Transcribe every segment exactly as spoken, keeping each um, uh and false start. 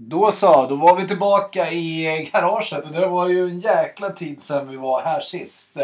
Då så, då var vi tillbaka i garaget och det var ju en jäkla tid sedan vi var här sist.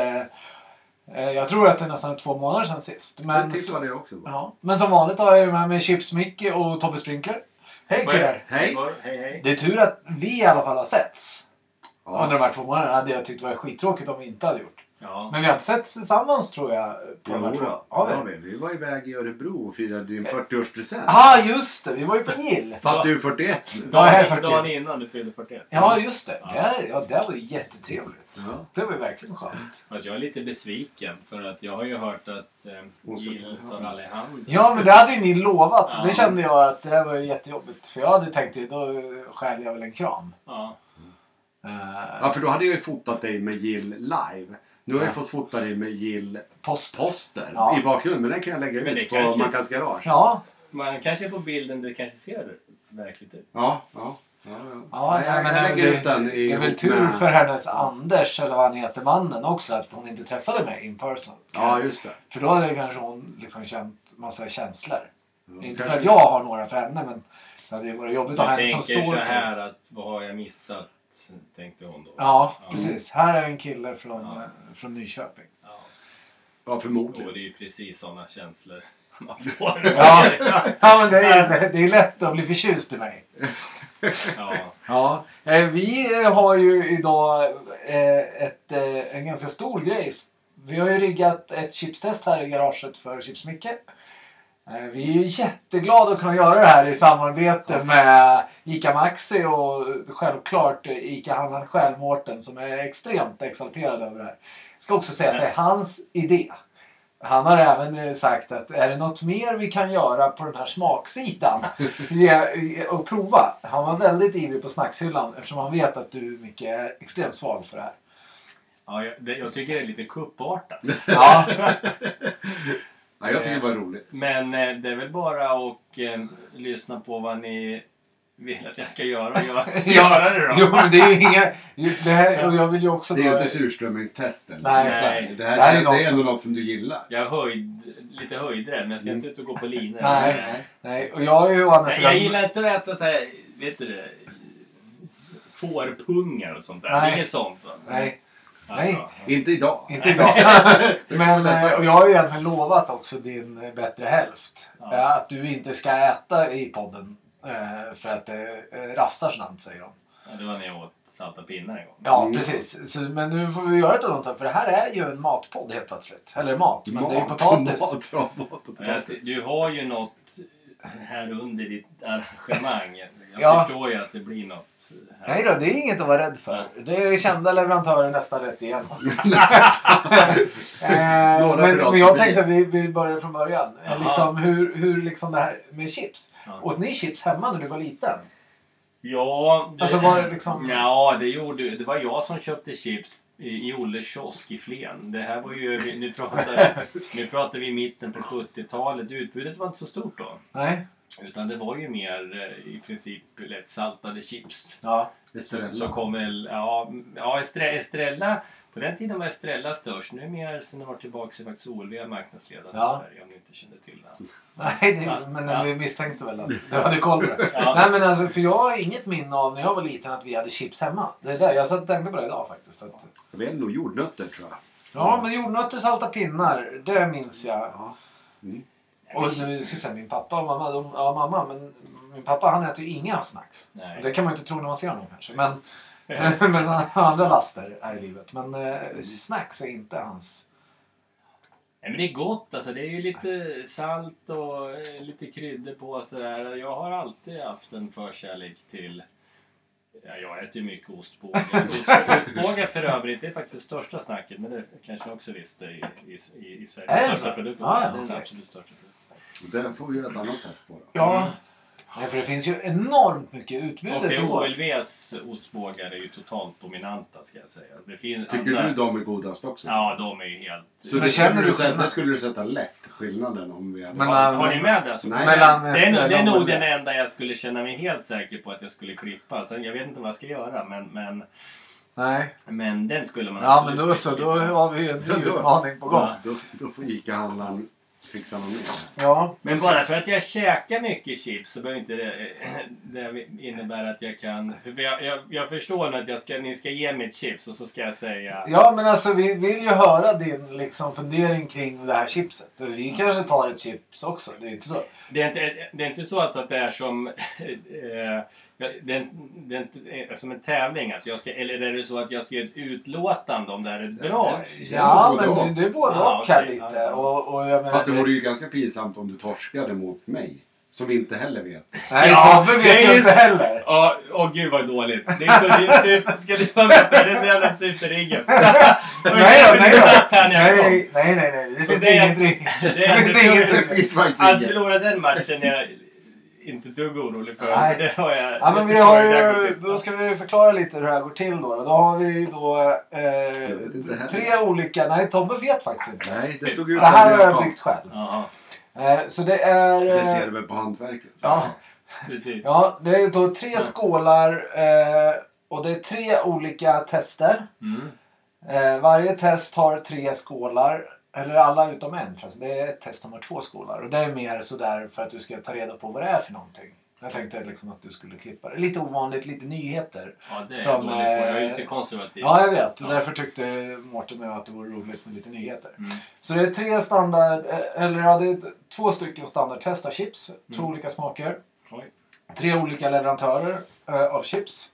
Jag tror att det är nästan två månader sedan sist. Men, det tittade det också. Ja, men som vanligt har jag med mig Chips Micke och Tobbe Sprinkler. Hej killar! Hej. hej hej! Det är tur att vi i alla fall har setts. Ja. Under de här två månaderna hade jag tyckt var skittråkigt om vi inte hade gjort. Ja. Men vi har inte sett tillsammans tror jag på Ja, de här två. då. Har vi? Ja, vi. vi var iväg i Örebro och firade din fyrtioårspresent. Ja, just det. Vi var ju på Gill. Fast du är fyrtioett nu. Ja, jag är Dagen, fyrtioett. dagen innan du fyllde fyrtioett. Ja, just det. Ja. Det, ja, det var jättetrevligt. Ja. Det var verkligen skönt. Fast jag är lite besviken för att jag har ju hört att eh, Gill tar Alejandro. Ja, men det hade ju ni lovat. Ja. Det kände jag att det här var jättejobbigt. För jag hade tänkt att då skär jag väl en kram. Ja. Uh, Ja, för då hade jag ju fotat dig med Gill live. Nu har jag Ja. fått fota dig med Gill Post. poster Ja. i bakgrunden. Men den kan jag lägga Men det ut på kanske- Mackas garage. Ja, Man kanske på bilden det kanske ser verkligt ut. Ja, ja. Ja, ja. ja Nej, jag, men jag lägger det, ut den det i är väl tur för hennes Anders, eller vad han heter, mannen också, att hon inte träffade mig in person. Ja, just det. För då hade kanske hon liksom känt massa känslor. Ja, Inte för kanske- att jag har några för henne, men det hade ju varit jobbigt att ha Jag henne som tänker står så på. här att vad har jag missat, tänkte hon då. Ja, Ja. precis. Här är en kille från, Ja. eh, från Nyköping. Ja. Ja, Och förmodligen. det är ju precis sådana känslor man får. Ja, ja men det är, det är lätt att bli förtjust i mig. Ja. Ja, eh, vi har ju idag eh, ett, eh, en ganska stor grej. Vi har ju riggat ett chipstest här i garaget för Chips Micke. Eh, vi är ju jätteglada att kunna göra det här i samarbete med Ica Maxi och självklart Ica-handlaren själv, Mårten, som är extremt exalterad över det här. Jag ska också säga att det är hans idé. Han har även sagt att är det något mer vi kan göra på den här smaksidan ge- och prova. Han var väldigt ivrig på snackshyllan eftersom han vet att du mycket är extremt svag för det här. Ja, jag, det, jag tycker det är lite kuppartat. Ja, Ja, jag tycker det var roligt. Men eh, det är väl bara att eh, lyssna på vad ni vill att jag ska göra och göra, göra det då. jo, men det är ju inga... Det här, och jag vill ju också... Det är ju då- inte surströmmingstest eller? Nej, Nej. Det här, Det här är det något är ändå som- något som du gillar. Jag är höjd, lite höjdrädd men jag ska inte ut och gå på linor. Nej. Nej, och jag är ju å andra Nej, sidan... jag gillar inte att äta så här, vet du det, fårpungar och sånt där. Nej. Det är inget sånt va? Nej, Ja, nej. bra. Inte idag. inte idag. Men, eh, och jag har ju egentligen lovat också din eh, bättre hälft. Ja. eh, Att du inte ska äta i podden. eh, För att det eh, rafsar snabbt, säger de. Ja, det var när jag åt salta pinnar en gång. Ja, Mm. precis. Så, men nu får vi göra ett undantag. För det här är ju en matpodd helt plötsligt. Eller mat, men det är ju potatis. Mat, ja, mat och Men jag potatis. ser- Du har ju något här under ditt arrangemang. Jag Ja. förstår ju att det blir något här. Nej då, det är inget att vara rädd för. Det är kända leverantörer nästan rätt igen. eh, Några men, bra men jag kopior. tänkte att vi, vi börjar från början. Eh, Jaha. Liksom, hur, hur liksom det här med chips. Ja. Åt ni chips hemma när du var liten? Ja, det, Alltså var det liksom... Ja, det gjorde det var jag som köpte chips i, i Olles kiosk i Flen. Det här var ju, nu pratar, nu pratar vi i mitten på sjuttiotalet. Utbudet var inte så stort då. Nej. Utan det var ju mer eh, i princip lättsaltade chips. Ja. Estrella. Så kom väl, ja, ja Estre- Estrella, på den tiden var Estrella störst. Nu är mer, sen det var tillbaka så är faktiskt O L V marknadsledande Ja. i Sverige om ni inte kände till det. Nej, det, Ja. men Ja. vi misstänkte väl att du hade koll på det. Ja. Nej men alltså, för jag har inget minne av när jag var liten att vi hade chips hemma. Det är där, jag satt och tänkte på det idag faktiskt. Att, Det är nog jordnötter tror jag. ja, men jordnötter, salta pinnar, det minns jag. Ja. Mm. Och nu ska jag säga min pappa och mamma, de, ja mamma, men min pappa han äter ju inga snacks. Nej. Det kan man ju inte tro när man ser honom kanske. Men, men han har andra laster här i livet. Men eh, snacks är inte hans. Nej, men det är gott alltså. Det är ju lite salt och eh, lite kryddor på och sådär. Jag har alltid haft en förkärlek till... Ja, jag äter ju mycket ostbågar. Ost- Ostbågar för övrigt, det är faktiskt det största snacket. Men det kanske jag också visste i, i, i, i Sverige. Är det Största så? produkten. Ja, ja, det är den okej. absolut största produkten. Det får vi göra ett annat test på då. Ja. Nej, för det finns ju enormt mycket utbud. Och det tror O jag. L V:s ostbågar är ju totalt dominanta ska jag säga. Det finns Tycker andra... du de är godast också? Ja, de är ju helt... Så Men det känner känner du du sätta, skillnad? det skulle du sätta lätt skillnaden om vi hade... Men, har, äh, har ni med det? Så Nej. Mellan det, är, det är Estrella nog och den det. enda jag skulle känna mig helt säker på att jag skulle klippa. Sen, jag vet inte vad jag ska göra, men, men, Nej. men den skulle man Ja, men absolut då så. Då klippa. har vi ju en ny Då- då- utmaning på gång. Ja. Då, då får Ica-handlaren fixa något mer. Ja, Men precis. bara för att jag käkar mycket chips så behöver inte det, det innebära att jag kan... För jag, jag, jag förstår nu att jag ska, ni ska ge mig ett chips och så ska jag säga... Ja, men alltså vi vill ju höra din liksom, fundering kring det här chipset. Vi Mm. kanske tar ett chips också, det är inte så. Det är inte, det är inte så alltså att det är som... Eh, det är, det är inte som en tävling. Alltså jag ska, eller är det så att jag ska ge ett utlåtande om det här är ett bra? Ja, både men och. det, det är både Ja, och här okej, lite. ja. Och, och jag menar, Fast det vore ju ganska pinsamt om du torskade mot mig. Som inte heller vet. Nej, Ja, Tobbe det vet är ju ju- inte heller. Åh, åh gud vad dåligt. Det är så det är super, ska du vara med på det? Det är så jävla superriggen. Nej då, nej då. här när jag kom. Nej, nej, nej, nej. Det Så finns det är- inget ring. Det är finns inget ändå- ring. Det finns faktiskt Att inget. förlora den matchen är jag inte ett dugg orolig för. Nej. För det har jag... Ja, men jag vi förstår har hur det här går ju, till. då ska vi förklara lite hur det här går till då. Då har vi då vet inte eh, heller. tre olika, nej Tobbe vet faktiskt inte. Nej, det stod ut Det här har som jag det byggt själv. Ja, Eh, så det är... Det eh, ser du väl på hantverket. Ja, precis. ja, det är då tre skålar eh, och det är tre olika tester. Mm. Eh, varje test har tre skålar. Eller alla utom en förresten. Det är ett test som har två skålar. Och det är mer sådär för att du ska ta reda på vad det är för någonting. Jag tänkte liksom att du skulle klippa det. Lite ovanligt, lite nyheter. Ja, det är Som, som, dåligt på. Jag är eh, lite konservativ. Ja, jag vet. Ja. Därför tyckte Mårten med att det vore roligt med lite nyheter. Mm. Så det är tre standard, eh, eller ja, det är två stycken standardtest av chips. Två Mm. olika smaker. Oj. Tre olika leverantörer eh, av chips.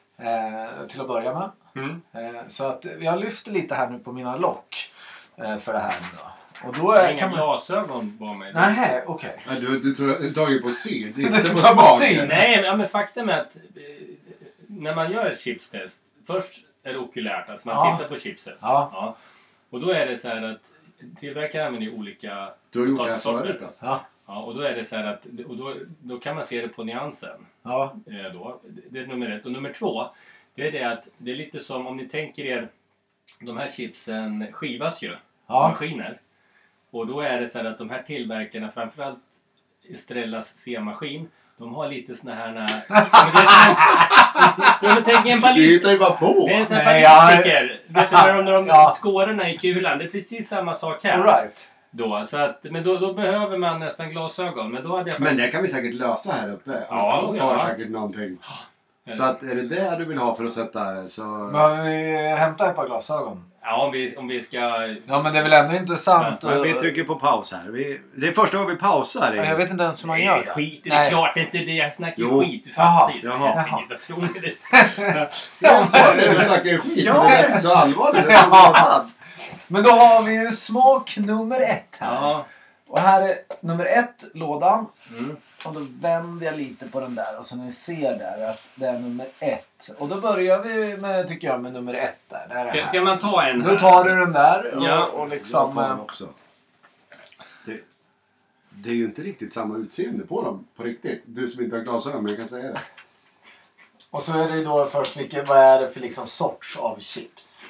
Eh, till att börja med. Mm. Eh, så att jag lyfter lite här nu på mina lock. Eh, för det här nu då. Och då Jag har är, inga kan man... glasögon på mig. Nej, okej. Nej, du, du, tar- du tar ju på syn. Det är Du inte på tar på smak. syn. Nej, men, ja, men faktum är att eh, när man gör ett chipstest. Först är det okulärt, alltså man Ja. tittar på chipset. Ja. Och då är det så här att tillverkaren använder ju olika Du har gjort det här potatissorter. förut alltså. Ja. Ja, och då är det så här att och då, då kan man se det på nyansen. Ja. Eh, då. Det är nummer ett. Och nummer två, det är det att det är lite som om ni tänker er, de här chipsen skivas ju, Ja. maskiner. Och då är det så här att de här tillverkarna, framförallt Estrellas C-maskin, de har lite såna här... När, men det är som, jag tänker en Du ballist. hittar ju bara på. Det är en sån här Nej, jag- ballistiker. Vet du, när de, när de Ja. skårorna i kulan. Det är precis samma sak här. All right. Då, så att, men då, då behöver man nästan glasögon. Men då hade jag Men faktiskt... det kan vi säkert lösa här uppe. Ja, De tar ja. säkert någonting. Så att är det det du vill ha för att sätta så... Men vi hämtar ett par glasögon. Ja, om vi, om vi ska... Ja, men det är väl ändå intressant. Men vi att- trycker på paus här. Vi, det är första gången vi pausar. Ja, jag vet inte ens hur man Nej, gör det. skit. Det är Nej. klart det är inte det. Jag snackar ju Jo. skit. Du Jaha. fattar ju. Jaha. Jaha. Vad tror ni det? Jag sa det, du snackar ju skit. Ja. Det är inte så allvarligt. Det är Ja. ja. Men då har vi ju smak nummer ett här. Ja. Och här är nummer ett, lådan. Mm. Och då vänder jag lite på den där. Och så ni ser där att det är nummer ett. Och då börjar vi med, tycker jag, med nummer ett där. Det är det Ska, här. ska man ta en här? Då tar du den där och, Ja. och Jag liksom... tar den eh, också. Det, det är ju inte riktigt samma utseende på dem. På riktigt. Du som inte har glasögon, men jag kan säga det. Och så är det ju då först, vilken, vad är det för liksom sorts av chips?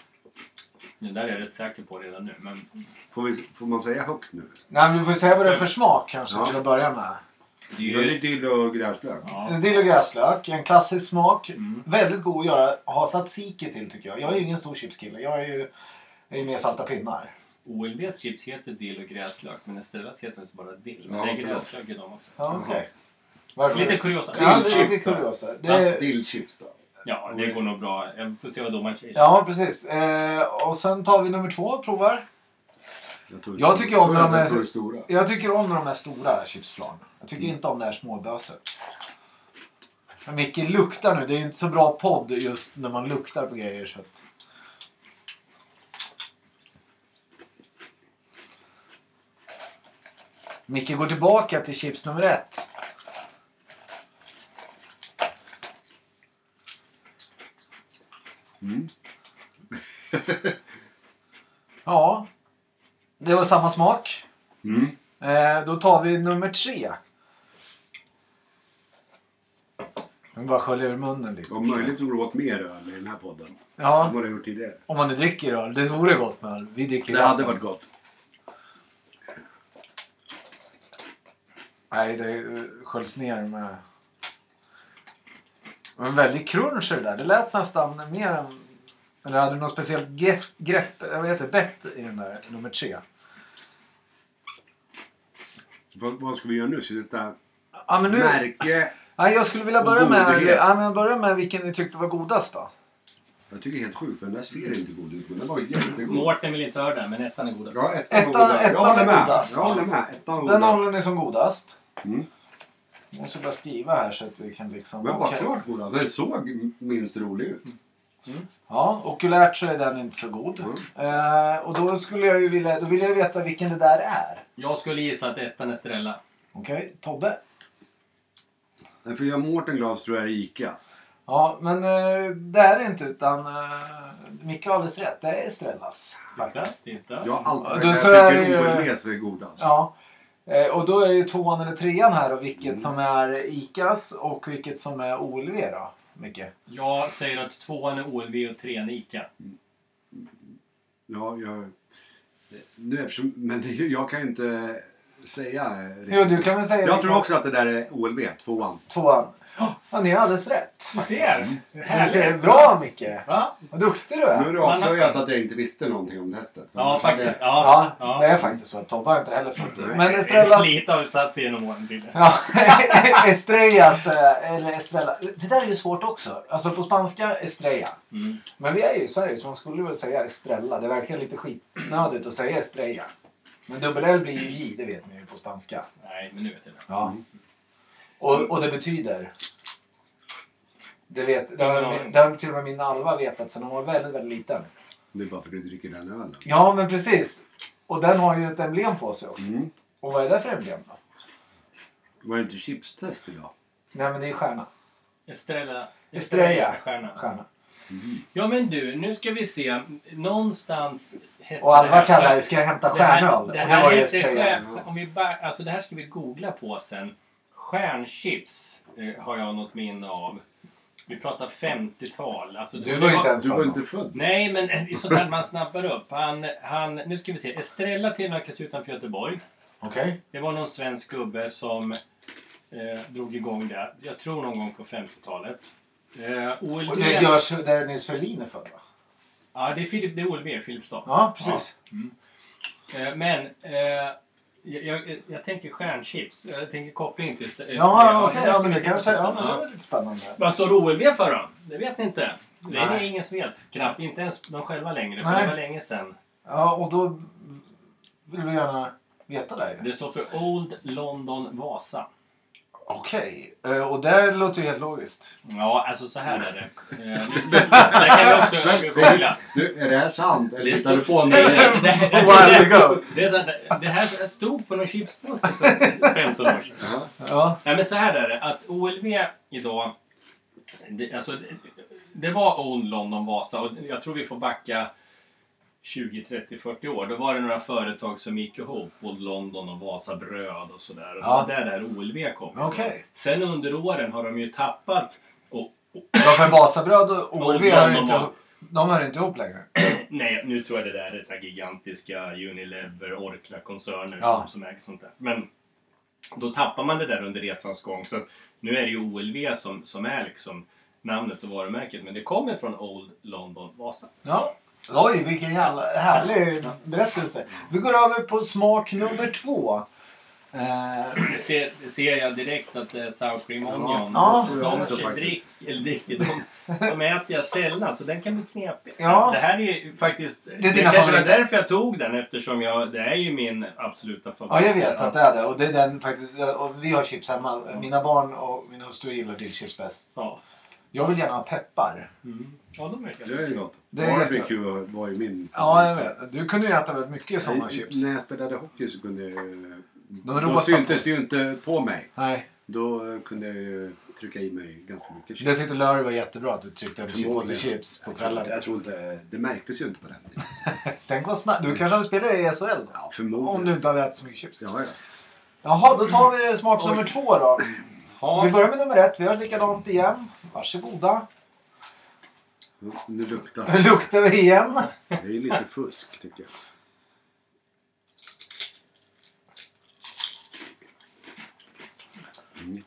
Det där är jag rätt säker på redan nu. Men Får, vi, får man säga högt nu? Nej, men du får säga vad det är för smak kanske Ja. till att börja med. det Då är är det ju... dill och gräslök. Ja. Dill och gräslök, en klassisk smak. Mm. Väldigt god att göra, ha tzatziki till tycker jag. Jag är ju ingen stor chipskille, jag är ju, jag är ju mer salta pinnar. O L V:s chips heter dill och gräslök. Men Estrellas heter alltså bara dill. Men Ja, det är förlåt. gräslök i dem också. Ja, okej. Jaha. Varför? Lite kuriosa. Ja, det är Dillchips lite då. kuriosa. Det Ja, är, Dillchips då. Ja, det går nog bra. Jag får se vad domaren säger. ja, precis. Eh, och sen tar vi nummer två och provar. Jag, tror det Jag är tycker om så- när de är- jag tror det är stora. Jag tycker om när de är stora chipsflan. Jag tycker inte om det här småböset. Men Micke luktar nu. Det är ju inte så bra podd just när man luktar på grejer. Så att... Micke går tillbaka till chips nummer ett. Mm. Ja. Det var samma smak. Mm. Eh, då tar vi nummer tre. Jag vill bara skölja ur munnen lite. Om möjligt tror du åt mer öl i den här podden. Ja, Som vad du har gjort tidigare. om man nu dricker öl. Det vore gott med öl. Vi dricker Det vatten. hade varit gott. Nej, det sköljs ner med... Det var en väldigt crunch det där. Det lät nästan mer än... Eller hade du något speciellt grepp, grepp jag vet inte, bett i den där nummer tre? Vad, vad ska vi göra nu? Så detta Ja, men nu... märke... Ja, jag skulle vilja börja Och med, godhet. ja, men börja med vilken ni tyckte var godast då. Jag tycker det är helt sjukt för den där ser inte god ut. Men den var jättegod. Mårten vill inte höra det, men ettan är godast. Ja, ettan, Ettan- var godast. ettan Jag håller är med. godast. Jag håller med. Ettan var Den godast. håller ni som godast. Mm. Jag måste bara skriva här så att vi kan liksom... Men vad Okej. klart godast. Den såg minst rolig ut. Ja, okulärt så är den inte så god. Mm. Eh, och då skulle jag ju vilja, då vill jag ju veta vilken det där är. Jag skulle gissa att ettan är Estrella. Okej, Tobbe? För att göra Mårten glad tror jag är Icas. Ja, men eh, det är det inte utan eh, Micke har alldeles rätt. Det är Estrellas faktiskt. Titta. Jag har alltid Ja, sagt då att så jag är tycker det O L ju- V så är godast. Ja. Eh, och då är det ju tvåan eller trean här och vilket Mm. som är Icas och vilket som är O L V då, Micke? Jag säger att tvåan är O L V och trean är Ica. Ja, jag... Nu eftersom, men det- jag kan ju inte säga... Jo, du kan väl säga... Jag vilken- tror också att det där är O L V, tvåan. Tvåan. Ja, ni har alldeles rätt. Du faktiskt. ser! Du ser bra, Micke. Va? Vad duktig du Nu är. har du avslöjat att jag inte visste någonting om testet. Ja, faktiskt. Ja, Ja, det är faktiskt så. Tobbe har inte heller fått det. Nej. Men Estrellas... Lite har vi satt sig genom åren till det. Ja, Estrellas, eh, eller Estrella. Det där är ju svårt också. Alltså på spanska, Estrella. Mm. Men vi är ju i Sverige så man skulle väl säga Estrella. Det verkar lite skitnödigt att säga Estrella. Men dubbel-L blir ju J, det vet ni ju på spanska. Nej, men nu vet jag det. Ja. Och, och det betyder... Det, vet, det, har, det har till och med min Alva vetat sedan hon var väldigt, väldigt liten. Det är bara för att du dricker den ölen. Ja, men precis. Och den har ju ett emblem på sig också. Mm. Och vad är det för emblem då? Var det inte chipstest idag? Nej, men det är stjärna. Estrella. Estrella. Stjärna. Stjärna. Mm. Ja, men du, nu ska vi se. Någonstans... hette Och Alva det här- kallar ju, ska jag hämta Det här, stjärnöl? det Och det här var ju heter Estrella. stjärn, om vi bara, alltså det här ska vi googla på sen. Stjärnchips eh, har jag något minne av. Vi pratar femtiotal. Alltså, Du var ju inte ens Du var född. inte född. Nej, men det är sånt här man snappar upp. Han, han, nu ska vi se. Estrella tillverkas utanför Göteborg. Okej. Det var någon svensk gubbe som eh, drog igång det. Jag tror någon gång på femtiotalet. Eh, O L V... Och det görs där Nils Ferlin är född, va? Ja, det är, Filip, det är O L V, Filipstad. Ja, precis. Eh, men eh, jag, jag, jag tänker stjärnchips. Jag tänker koppling till... Estrella. Ja, okej. det Ja, ska men vi det titta kanske... på Ja, sen. men det var lite spännande. Vad står O L V för då? Det vet ni inte. Det är Nej. det ingen som vet. Knappt. Inte ens de själva längre. För Nej. det var länge sedan. Ja, och då vill vi gärna veta det. Det står för Old London Vasa. Okej. Eh, Och det låter ju helt logiskt. Ja, alltså så här är det. Eh, nu ska vi se. Där kan vi också googla. Du, är det här sant? Eller Det hittar du står- på Nej, mig? nej, nej. While ago. Det är så här, det här stod på någon chipspåse för femton år sedan. Ja. Ja. Nej, men så här är det. Att O L V idag... Det, alltså, det, det var Old London Vasa och jag tror vi får backa tjugo, trettio, fyrtio år. Då var det några företag som gick ihop. Old London och Vasa Bröd och sådär. Och Ja. det var där det här O L V kom ifrån. Okej. Sen under åren har de ju tappat... Och, och, Ja, för Vasabröd och O L V Old hör ju London inte, var- de hör inte ihop längre. nej, nu tror jag det där är så här gigantiska Unilever, Orkla-koncerner Ja. som, som äger sånt där. Men då tappar man det där under resans gång. Så att nu är det ju O L V som, som är liksom namnet och varumärket. Men det kommer från Old London Vasa. Ja. Oj, vilken jävla härlig berättelse. Vi går över på smak nummer två. Eh, Det ser, det ser jag direkt att det är sour cream onion. Ja. de Ja. de drick, eller dricker, de, de äter jag sällan så den kan bli knepig. Ja. Det här är ju faktiskt... Det, dina kanske var favoriter. därför jag tog den eftersom jag, det är ju min absoluta favorit. ja, jag vet att det är det. Och det är den faktiskt. Och vi har chips hemma. Mina barn och min hustru gillar dillchips bäst. Ja. Jag vill gärna ha peppar. Mm. Ja, de är Det är gott. Det är Barbecue var- var ju min... Ja, jag vet. Du kunde ju äta väldigt mycket sådana Nej, chips. När jag spelade hockey så kunde jag... De Då rosa syntes på- det ju inte på mig. Nej. Då eh, kunde jag ju trycka i mig ganska mycket chips. Jag tyckte Larry var jättebra att du tryckte en påse Förmodligen. chips på Jag tror, inte, kvällen. jag tror inte... Det märktes ju inte på den tiden. Tänk vad snabbt. Du kanske hade spelat i S H L då? Ja, Om förmodligen. du inte hade ätit så mycket chips. Ja, ja. Jaha, då tar vi smak Oj. nummer två då. Ja. Vi börjar med nummer ett. Vi har likadant igen. Varsågoda. Nu luktar Nu luktar vi igen. det. är ju lite fusk tycker jag. Mm.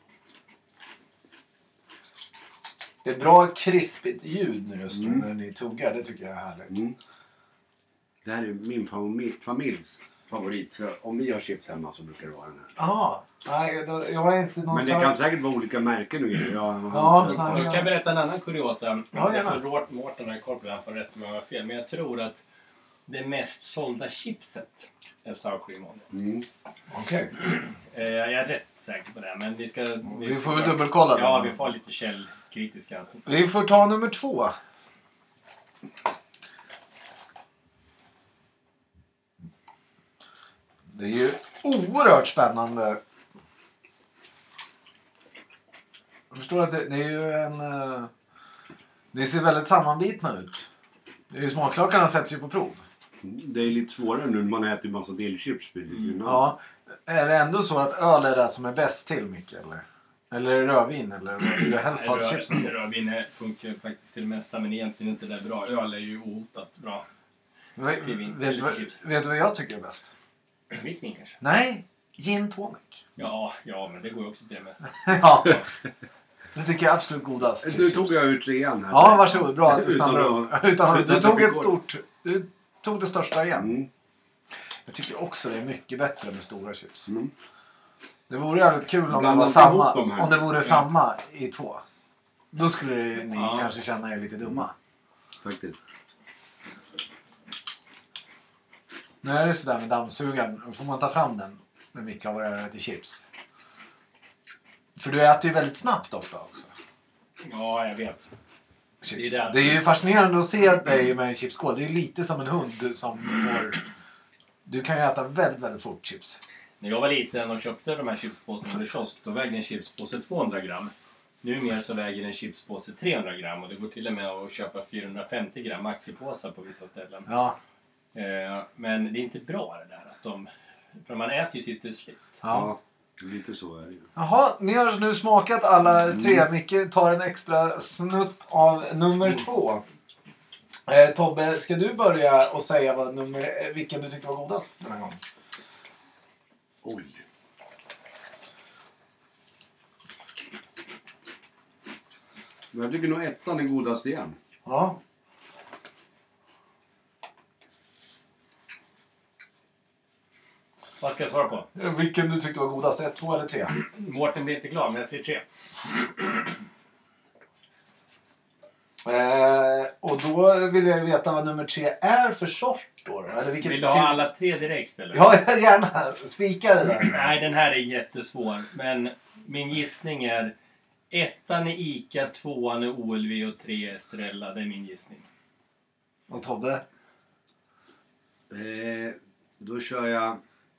Det är bra krispigt ljud nu just nu Mm. när ni tuggar. Det tycker jag är härligt. Mm. Det här är min familj, familjs favorit. Så om vi har chips hemma så brukar det vara den här. Ja, nej, då, jag är inte någon Men det så- kan säkert vara olika märken och grejer. Jag har Ja, inte- nej. Jag kan berätta en annan kuriosa. Ja, jag får gärna. Rårt Mårten har koll på det här för rätt om jag har fel. Men jag tror att det mest sålda chipset är sour cream on det. Mm. Okej. Eh, Jag är rätt säker på det. Men vi ska... Vi får väl dubbelkolla Ja, då. vi får lite källkritiska. Alltså. Vi får ta nummer två. Det är ju oerhört spännande. Jag förstår att det, det är ju en... eh, Det ser väldigt sammanbitna ut. Det är ju smaklökarna sätts ju på prov. Det är lite svårare nu när man äter massa dillchips precis innan. Ja. Är det ändå så att öl är det som är bäst till mycket eller? Eller är det rödvin eller vill du helst ha Röd- chipsen? Rödvin är- funkar ju faktiskt till det mesta men egentligen inte det bra. Öl är ju ohotat bra. Vet, till vin. vet, du vad- vet du vad jag tycker är bäst? Vitt vin kanske? Nej, gin tonic. Ja, ja, men det går ju också till det mesta. Ja, det tycker jag är absolut godast. till Nu chips. tog jag ur trean här. Ja, varsågod. Bra att du Utan stannar att- upp. Utan, utan du att tog det ett går. stort... Du tog det största igen. Mm. Jag tycker också det är mycket bättre med stora chips. Mm. Det vore jävligt kul om det Blanda var inte samma. ihop de här. Om det vore samma i två. Då skulle ni Ja. kanske känna er lite dumma. Faktiskt. Nu är det sådär med dammsugaren. Då får man ta fram den när Micke har varit och ätit chips. För du äter ju väldigt snabbt ofta också. Ja, jag vet. Chips. Det är det. Det är ju fascinerande att se dig med en chipsskål. Det är ju lite som en hund som får... Du kan ju äta väldigt, väldigt fort chips. När jag var liten och köpte de här chipspåsarna i kiosk, då vägde en chipspåse tvåhundra gram. Numera så väger en chipspåse trehundra gram och det går till och med att köpa fyrahundrafemtio gram maxipåsar på vissa ställen. Ja. Eh, men det är inte bra det där att de... För man äter ju tills det är slut. Ja. Ja, lite så är det ju. Jaha, ni har nu smakat alla tre. Micke tar en extra snutt av nummer två. Eh, Tobbe, ska du börja och säga vad nummer, vilken du tyckte var godast den här gången? Oj. Men jag tycker nog ettan är godast igen. Ja. Vad ska jag svara på? Vilken du tyckte var godast? Ett, två eller tre? Mårten blir inte glad, men jag säger tre. Eh, och då vill jag ju veta vad nummer tre är för sort då. Eller vilket Vill du ha alla tre direkt eller? Ja, gärna. Spika det där. Nej, den här är jättesvår. Men min gissning är ettan är Ica, tvåan är O L V och tre är Estrella. Det är min gissning. Och Tobbe? Eh, då kör jag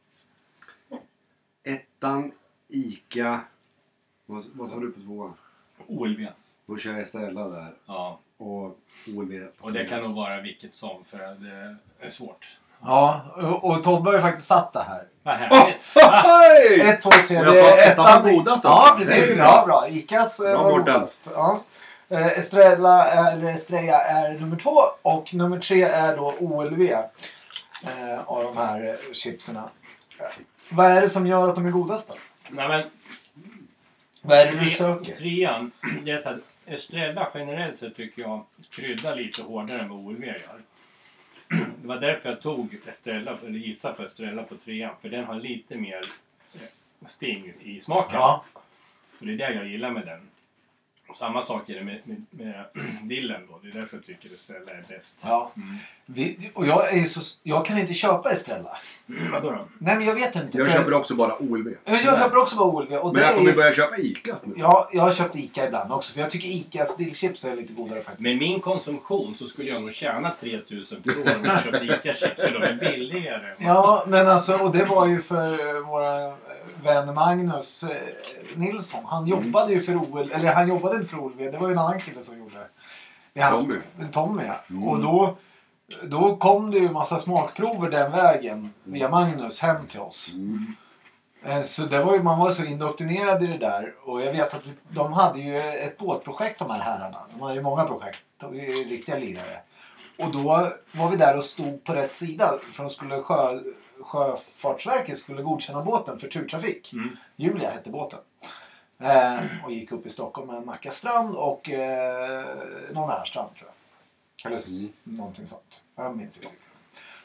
ettan, Ica. Vad, vad sa du på tvåan? O L V. Då kör jag Estrella där. Ja, Och O L V. och det kan nog vara vilket som för det är svårt. Ja, och, och Tobbe har ju faktiskt satt det här. Vad härligt! Hej! Ett, två, tre. Och jag det sa är ettan var godast då. Ja, Det är precis. ju bra. Ja, bra. Icas eh, Bra, var Mårten. godast. Ja. Eh, Estrella, eller Estrella är nummer två. Och nummer tre är då O L V. Eh, av de här eh, chipserna. Eh, vad är det som gör att de är godast då? Nej, men, Vad är det du tre, söker? trean, det är så här, Estrella generellt sett tycker jag kryddar lite hårdare än vad O L V gör. Det var därför jag tog Estrella, eller gissade på Estrella på trean. För den har lite mer eh, sting i smaken. Ja. Och det är det jag gillar med den. Och samma sak är det med, med, med dillen då. Det är därför jag tycker Estrella är bäst. Ja. Mm. Vi, och jag, är ju så, jag kan inte köpa Estrella. Vadå då? Nej, men jag vet inte. Jag för- köper också bara O L V. jag köper också bara O L V. Och Men det jag är kommer ju- börja köpa Icas nu. Ja, jag har köpt Ica ibland också. För jag tycker Icas dillchips är lite godare faktiskt. Med min konsumtion så skulle jag nog tjäna tre tusen per år om jag köpte Ica-chips. För de är billigare. Ja, men alltså, och det var ju för eh, våra eh, vän Magnus eh, Nilsson. Han jobbade ju för O L V, eller han jobbade inte för O L V, det var ju en annan kille som gjorde det. Det är hans- Tommy. Tommy, ja. Mm. Och då, då kom det ju en massa smakprover den vägen via Magnus hem till oss. Mm. Eh, Så det var ju, man var så indoktrinerad i det där. Och jag vet att vi, de hade ju ett båtprojekt de här herrarna. De hade ju många projekt. De är ju riktiga lirare. Och då var vi där och stod på rätt sida. För de skulle sjö, Sjöfartsverket skulle godkänna båten för turtrafik. Mm. Julia hette båten. Eh, och gick upp i Stockholm med en Nacka strand och eh, någon annan strand tror jag. Eller s- Mm. någonting sånt. Jag minns inte.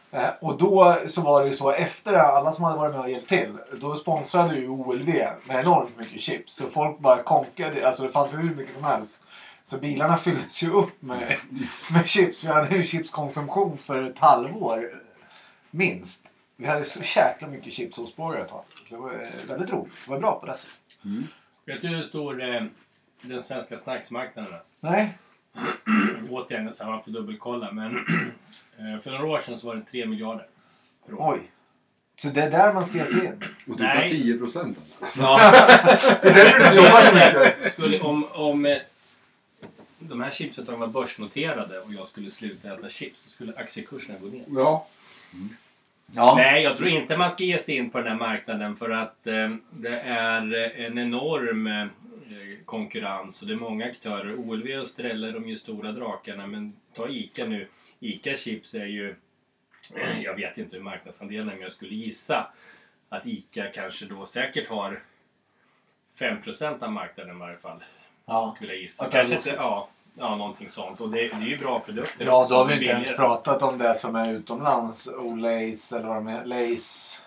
Eh, och då så var det ju så efter alla som hade varit med och hjälpt till. Då sponsrade ju O L V med enormt mycket chips. Så folk bara konkade. Alltså det fanns ju hur mycket som helst. Så bilarna fylldes ju upp med, med chips. Vi hade ju chipskonsumtion för ett halvår. Minst. Vi hade så jäkla mycket chips hos Borger ett tag. Så det var väldigt roligt. Det var bra på det sättet. Mm. Vet du hur stor eh, den svenska snacksmarknaden är? Nej. Återigen så har man får dubbelkolla. Men eh, för några år sedan så var det tre miljarder. Oj. Så det är där man ska se in. Och du tar tio procent. Ja. Det är därför du jobbar så mycket. Skulle, om, om eh, de här chipsföretagen var börsnoterade och jag skulle sluta äta chips, då skulle aktiekurserna gå ner. Ja. Mm. Ja. Nej, jag tror inte man ska ge sig in på den här marknaden för att eh, det är en enorm eh, konkurrens och det är många aktörer. O L V och Estrella, de är ju stora drakarna, men ta ICA nu. ICA Chips är ju, jag vet inte hur marknadsandelen är, men jag skulle gissa att ICA kanske då säkert har fem procent av marknaden i varje fall. Ja. Skulle jag gissa. Ja, Kanske inte, ja, ja, någonting sånt. Och det, det är ju bra produkter. Ja, också. då har vi inte Billigare. ens pratat om det som är utomlands. Olays eller vad de är. Lays.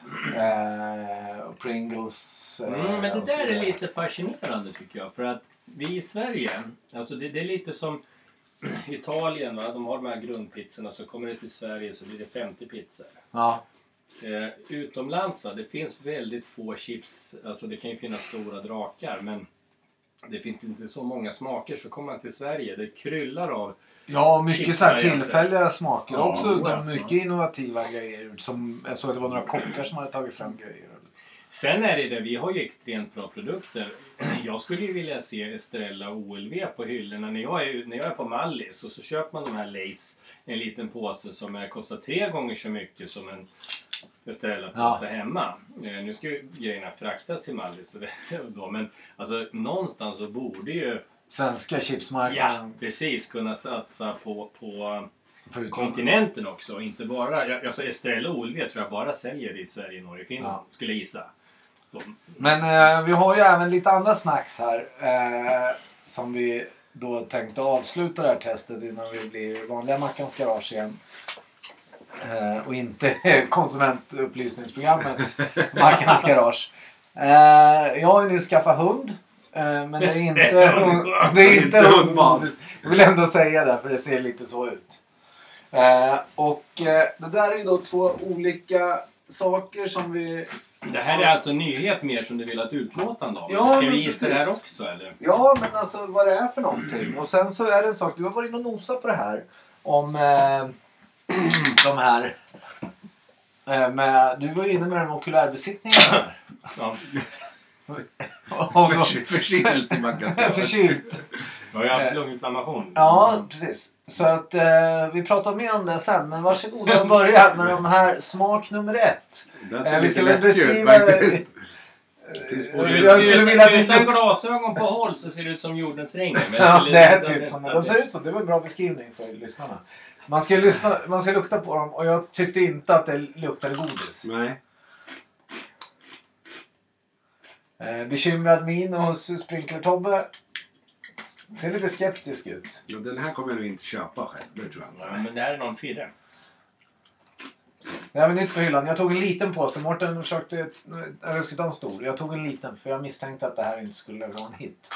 Eh, Pringles. Eh, Mm, men det och så där är vidare. lite fascinerande tycker jag. För att vi i Sverige, alltså det, det är lite som Italien, va? De har de här grundpizzorna, så kommer det till Sverige så blir det femtio pizzor. Ja. Eh, utomlands, va? Det finns väldigt få chips, alltså det kan ju finnas stora drakar, men det finns inte så många smaker. Så kommer man till Sverige, det kryllar av Ja, mycket så här chipsvarianter. tillfälliga smaker Ja, också. ja, De mycket innovativa grejer. Som, jag såg att det var några kockar som hade tagit fram grejer. Sen är det det, vi har ju extremt bra produkter. Jag skulle ju vilja se Estrella och O L V på hyllorna. När jag är, när jag är på Mallis och så köper man de här Lays, en liten påse som är, kostar tre gånger så mycket som en Estrella-påse Ja. hemma. Eh, nu ska ju grejerna fraktas till Mallis. Så det, då, men alltså, någonstans så borde ju Svenska ja, chipsmarknaden. precis kunna satsa på, på På utlandet. kontinenten också. Inte bara, jag, alltså Estrella och O L V tror jag bara säljer i Sverige, Norge och Finland. Ja. Skulle jag gissa. De, Men eh, vi har ju även lite andra snacks här. Eh, som vi då tänkte avsluta det här testet innan vi blir vanliga Mackans Garage igen. Eh, och inte konsumentupplysningsprogrammet Mackans Garage. Eh, jag har ju nyss skaffat hund. Eh, men det är inte, hund, det är inte hundmat. Jag vill ändå säga det, för det ser lite så ut. Eh, och eh, det där är ju då två olika saker som vi... Det här är alltså en nyhet mer som du vill ha ett utlåtande av. Ja, Ska vi men gissa det här precis. också eller? Ja, men alltså vad det är för någonting. Och sen så är det en sak, du har varit inne och nosat på det här. Om eh, de här... Eh, med, du var ju inne med den okulärbesiktningen här. Ja. Om- Förky- Förkylt i Mackans Garage. Förkylt. Jag har ju haft lunginflammation. Ja, precis. Så att eh, vi pratar mer om det sen. Men varsågoda och börja med de här smak nummer ett. Den Eh, ser vi lite ska väl läskig ut beskriva... faktiskt. Ut- Jag skulle vilja att Utan ni... glasögon på håll så ser det ut som jordens ring. Men Ja, skulle- det är typ som det. De ser ut som. Det var en bra beskrivning för lyssnarna. Man ska, lyssna, man ska lukta på dem och jag tyckte inte att det luktade godis. Nej. Eh, bekymrad min hos Sprinkler-Tobbe. Ser lite skeptisk ut. Ja, den här kommer jag nog inte köpa själv. Det tror jag Ja, inte. men det här är någon firre. Det här var nytt på hyllan. Jag tog en liten påse. Mårten försökte... Jag skulle ta en stor. Jag tog en liten för jag misstänkte att det här inte skulle vara en hit.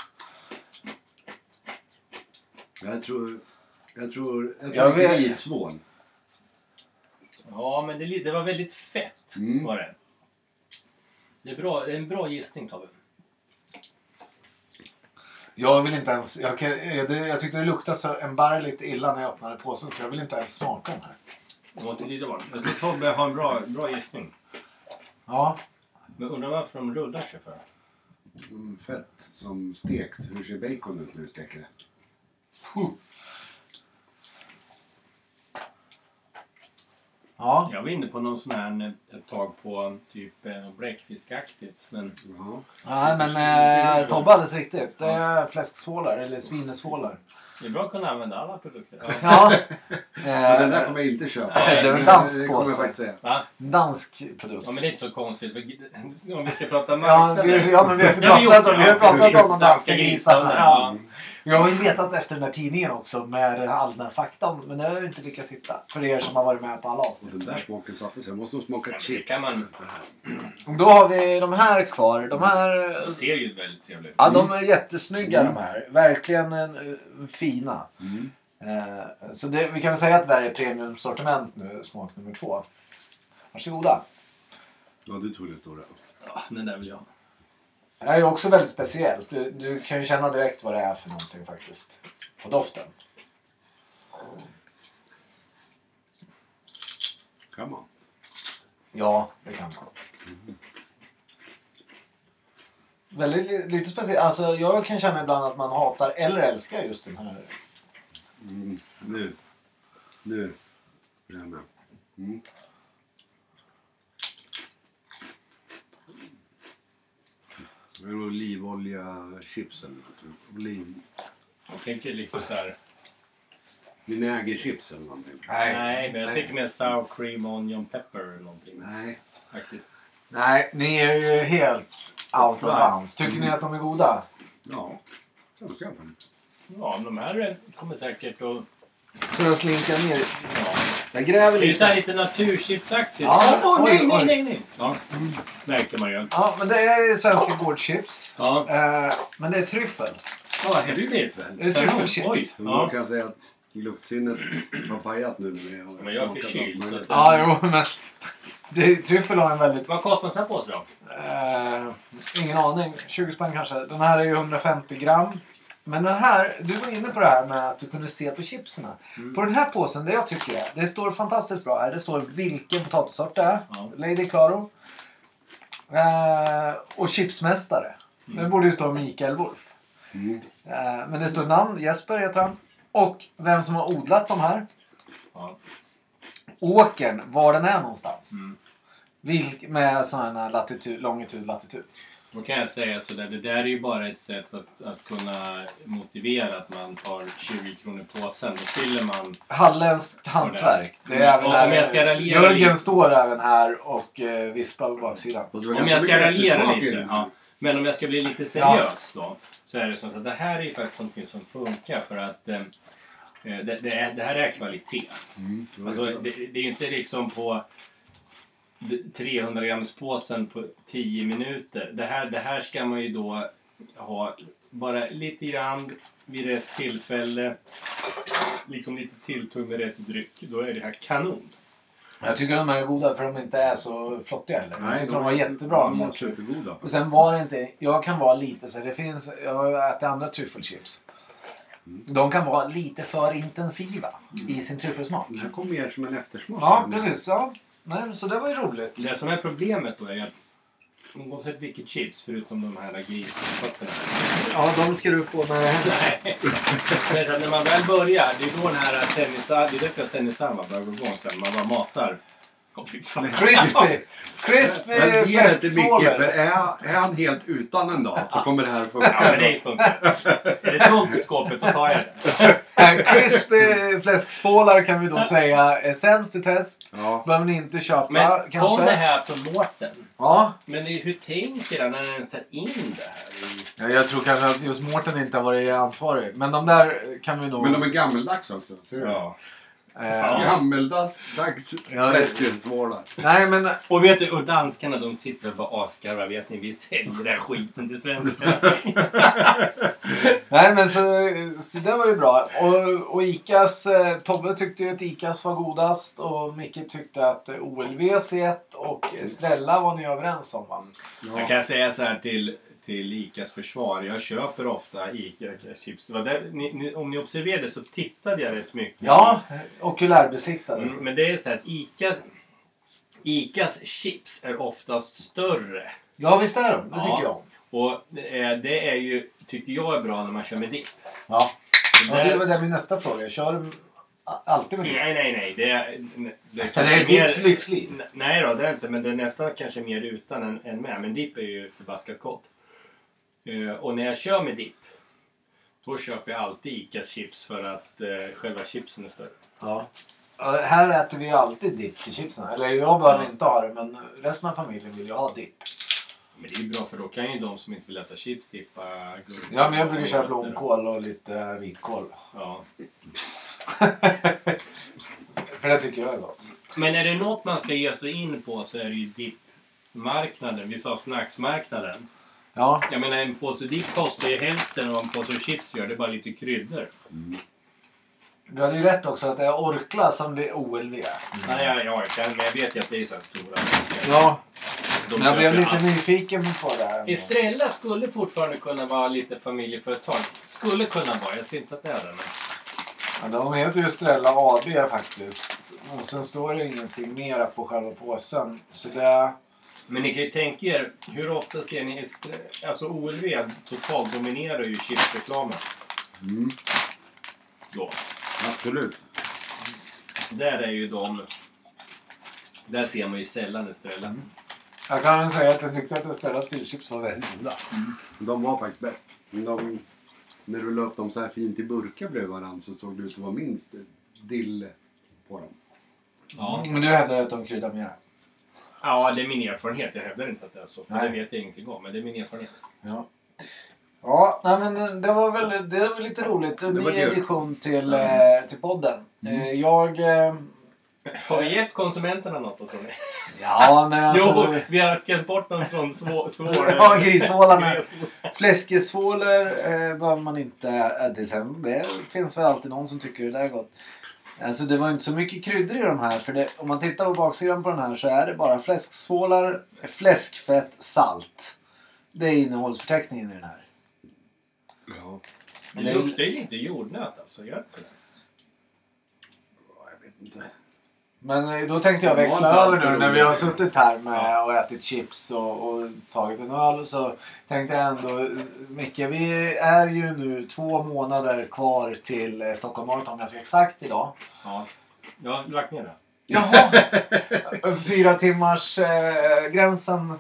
Jag tror... Jag tror... Jag Jag tror det är vet- grisvål. Ja, men det, det var väldigt fett. Mm. Var det. Det är, bra, det är en bra gissning, Tobbe. Jag vill inte ens... Jag, kan, jag, det- jag tyckte det luktade så erbarmligt illa när jag öppnade påsen så jag vill inte ens smaka den här. Det var inte dit det var. Jag tror Tobbe har en bra, bra gissning. Ja. Men undrar varför de rullar sig för. Mm, fett som steks. Hur ser bacon ut när du steker det? Ja. Jag var inne på någon sån här ett tag på typ eh, bläckfiskaktigt. Men Jaha. Nej, men eh, Tobbe alldeles riktigt. Det är fläsksvålar eller svinesvålar. det är bra att kunna använda alla produkter. Ja. Men den där Eh, kommer jag inte köpa. Nej, det är väl dansk Det kommer jag påse. faktiskt säga. Va? dansk produkt. Ja, men det är inte så konstigt. För- Om vi ska prata Ja, marknaden. vi, ja, men vi har Det har vi pratat, gjort, om- vi har ja, pratat precis. om de danska grisarna. Ja. Jag har ju letat efter den här tidningen också med all den här faktan. Men det har jag inte lyckats hitta. För er som har varit med på alla Och avsnitt. den där smaken satte sig. Jag måste nog smaka Ja, chips. kan man... Då har vi de här kvar. De här... De ser ju väldigt trevligt ut. Ja, de är jättesnygga mm. de här. Verkligen en, fina. Mm. Eh, så det, vi kan säga att det här är premiumsortiment nu, smak nummer två. Varsågoda. Ja, du tog den stora. Ja, den där vill jag ha. Det här är också väldigt speciellt. Du, du kan ju känna direkt vad det är för någonting faktiskt. På doften. Kan man? Ja, det kan man. Mm. Väldigt lite speciellt. Alltså jag kan känna ibland att man hatar eller älskar just den här. Mm. Nu. Nu. Det här med. Mm. Det är olivolja chips eller något. Oliv. Jag tänker lite så här. Vinägerchips eller någonting. Nej, Nej men jag nej. tänker mer sour cream, onion pepper eller någonting. Nej. Faktiskt. Nej, ni är ju helt out of bounds. Tycker mm. ni att de är goda? Ja, jag ska de. Ja, de här kommer säkert att... Så jag slinkar ner. Ja. Jag gräver lite. Det är lite. så här lite naturchipsaktigt. Ja, oh, oj, nej, nej, oj. nej, nej. Ja, mm. märker man ju. Ja, men det är svenska gårdchips. Ja. Eh, men det är tryffel. Ja, häftigt. Det är tryffelchips. Oj. Ja. Man kan säga att luktsinnet har pajat nu. Med men jag är förkyld. Så ja, jo, men det, tryffel har en väldigt... Vad kostar den här på sig då? Eh, ingen aning. tjugo spänn kanske. Den här är ju hundrafemtio gram. Men den här, du var inne på det här med att du kunde se på chipserna. Mm. På den här påsen, det jag tycker är, det står fantastiskt bra här. Det står vilken potatissort det är. Ja. Lady Claro. Eh, och chipsmästare. Mm. Det borde ju stå Mikael Wolf. Mm. Eh, men det står namn, Jesper heter han. Och vem som har odlat de här. Ja. Åkern, var den är någonstans. Mm. Vilk, med sån här latitud, longitud, latitud. Då kan jag säga sådär, det där är ju bara ett sätt att, att kunna motivera att man tar tjugo kronor påsen. Då fyller man... Halländskt hantverk. Det är även här, jag ska Jörgen lite. står även här och eh, vispar på baksidan. Om jag ska raljera lite, ja. Men om jag ska bli lite seriös då. Så är det så att det här är ju faktiskt någonting som funkar för att eh, det, det, är, det här är kvalitet. Mm, alltså, det, det är ju inte liksom på... trehundra grams påsen på tio minuter. Det här, det här ska man ju då ha bara lite grann vid rätt tillfälle. Liksom lite tilltugg med rätt dryck. Då är det här kanon. Jag tycker de här är goda för de inte är så flottiga heller. Jag tycker de, de var jättebra. De var supergoda. Och sen var det inte... Jag kan vara lite så det finns... Jag har ätit andra tryffelchips. Mm. De kan vara lite för intensiva mm. i sin tryffelsmak. Det här kommer mer som en eftersmak. Ja, precis. Ja. Nej, så det var ju roligt. Det som är problemet då är att oavsett vilket chips förutom de här grisfötterna. Ja, de ska du få med Nej. Men så när man väl börjar, det är då den här tennisar, det är därför att tennisarva börjar gå igång sen. Man bara matar. Oh, crispy! Crispy fläsksvål. Är, är han helt utan en dag så kommer det här funka. Ja, men det funkar. Är det tomt i skåpet så tar jag det. Crispy fläsksvålar kan vi då säga är sämst i test. Ja. Behöver ni inte köpa. Men kanske. Kom det här från Mårten? Ja. Men hur tänker han när han ens tar in det här? Ja, jag tror kanske att just Mårten inte har varit ansvarig. Men de där kan vi nog... Men de är gammeldags också. Ser du? Ja. Ja. Gammeldags fläsksvålar. Nej men... Och vet du, och danskarna de sitter och bara askarvar. Vet ni, vi säljer den här skiten till svenskar. Nej men så, så det var ju bra. Och, och Icas, eh, Tobbe tyckte ju att Icas var godast. Och Micke tyckte att O L V C och Estrella var ni överens om. Va? Ja. Jag kan säga så här till... till Icas försvar. Jag köper ofta Ica-chips. Ni, ni, om ni observerade så tittade jag rätt mycket. Ja, okulärbesiktade. Mm, men det är så här att Ica, Icas chips är oftast större. Ja, visst är de. Det ja. tycker jag. Och eh, det är ju, tycker jag är bra när man kör med dipp. Ja, ja det var det min nästa fråga. Kör du alltid med dipp? Nej, nej, nej. Det är, det är, är dipps lyxliv? Nej då, det är inte. Men det är nästan kanske mer utan än, än med. Men dipp är ju förbaskat gott. Uh, och när jag kör med dipp då köper jag alltid Icas chips för att uh, själva chipsen är större. Ja. Uh, här äter vi ju alltid dipp till chipsen. Eller jag behöver ja. inte ha det men resten av familjen vill ju ha dipp. Men det är ju bra för då kan ju de som inte vill äta chips dippa glögg. Ja, men jag brukar köra blomkål och lite vitkål. Ja. För det tycker jag är gott. Men är det något man ska ge sig in på så är det ju dippmarknaden. Vi sa snacksmarknaden. Ja. Jag menar en påse dipp kostar ju hälften av en påse chips gör. Det är bara lite kryddor. Mm. Du hade ju rätt också att det är Orkla som blir O L V. Mm. Nej, ja, ja, jag, kan, men jag vet ju att det är så här stora. Ja. De Men jag blev lite allt. nyfiken på det här. Estrella skulle fortfarande kunna vara lite familjeföretag. Skulle kunna vara. Jag ser inte att det är det. Men... Ja, de heter ju Estrella A B faktiskt. Och sen står det ingenting mera på själva påsen. Så det... Men ni kan ju tänka er, hur ofta ser ni Estrella? Alltså O L V totalt dominerar ju chipsreklamen. Mm. Då. Absolut. Där är ju de... Där ser man ju sällan Estrella. Mm. Jag kan väl säga att jag tyckte att Estrella styrchips var väldigt goda. Mm. De var faktiskt bäst. De, när du la upp dem så här fint i burkar bredvid varandra så såg det ut att vara minst dill på dem. Ja. Men du hävdar att de kryddar mer. Ja, det är min erfarenhet. Jag hävdar inte att det är så. För Nej. det vet jag ingenting om. Men det är min erfarenhet. Ja. Ja, nej men det var väl det var lite roligt. En Det var ny kul. edition till, Mm. eh, till podden. Mm. Eh, jag... Eh, Har vi gett konsumenterna något då, tror ni? ja, men alltså... Jo, vi har skrämt bort dem från svår... svår Ja, grishålarna. gräs- Fläskesvålor eh, behöver man inte äta sen. Det finns väl alltid någon som tycker det där är gott. Alltså det var inte så mycket kryddor i de här. För det, om man tittar på baksidan på den här så är det bara fläsksvålar, fläskfett, salt. Det är innehållsförteckningen i den här. Ja. Det luktar ju lite jordnöt alltså. Gör det? Jag vet inte. Men eh, då tänkte jag växla Ja, över det är nu när vi har roligt. suttit här med och ätit chips och, och tagit en öl. Så tänkte jag ändå, eh, Micke, vi är ju nu två månader kvar till eh, Stockholm Marathon ganska exakt idag. Ja. Jag har lagt ner det. Jaha! Fyra timmars eh, gränsen.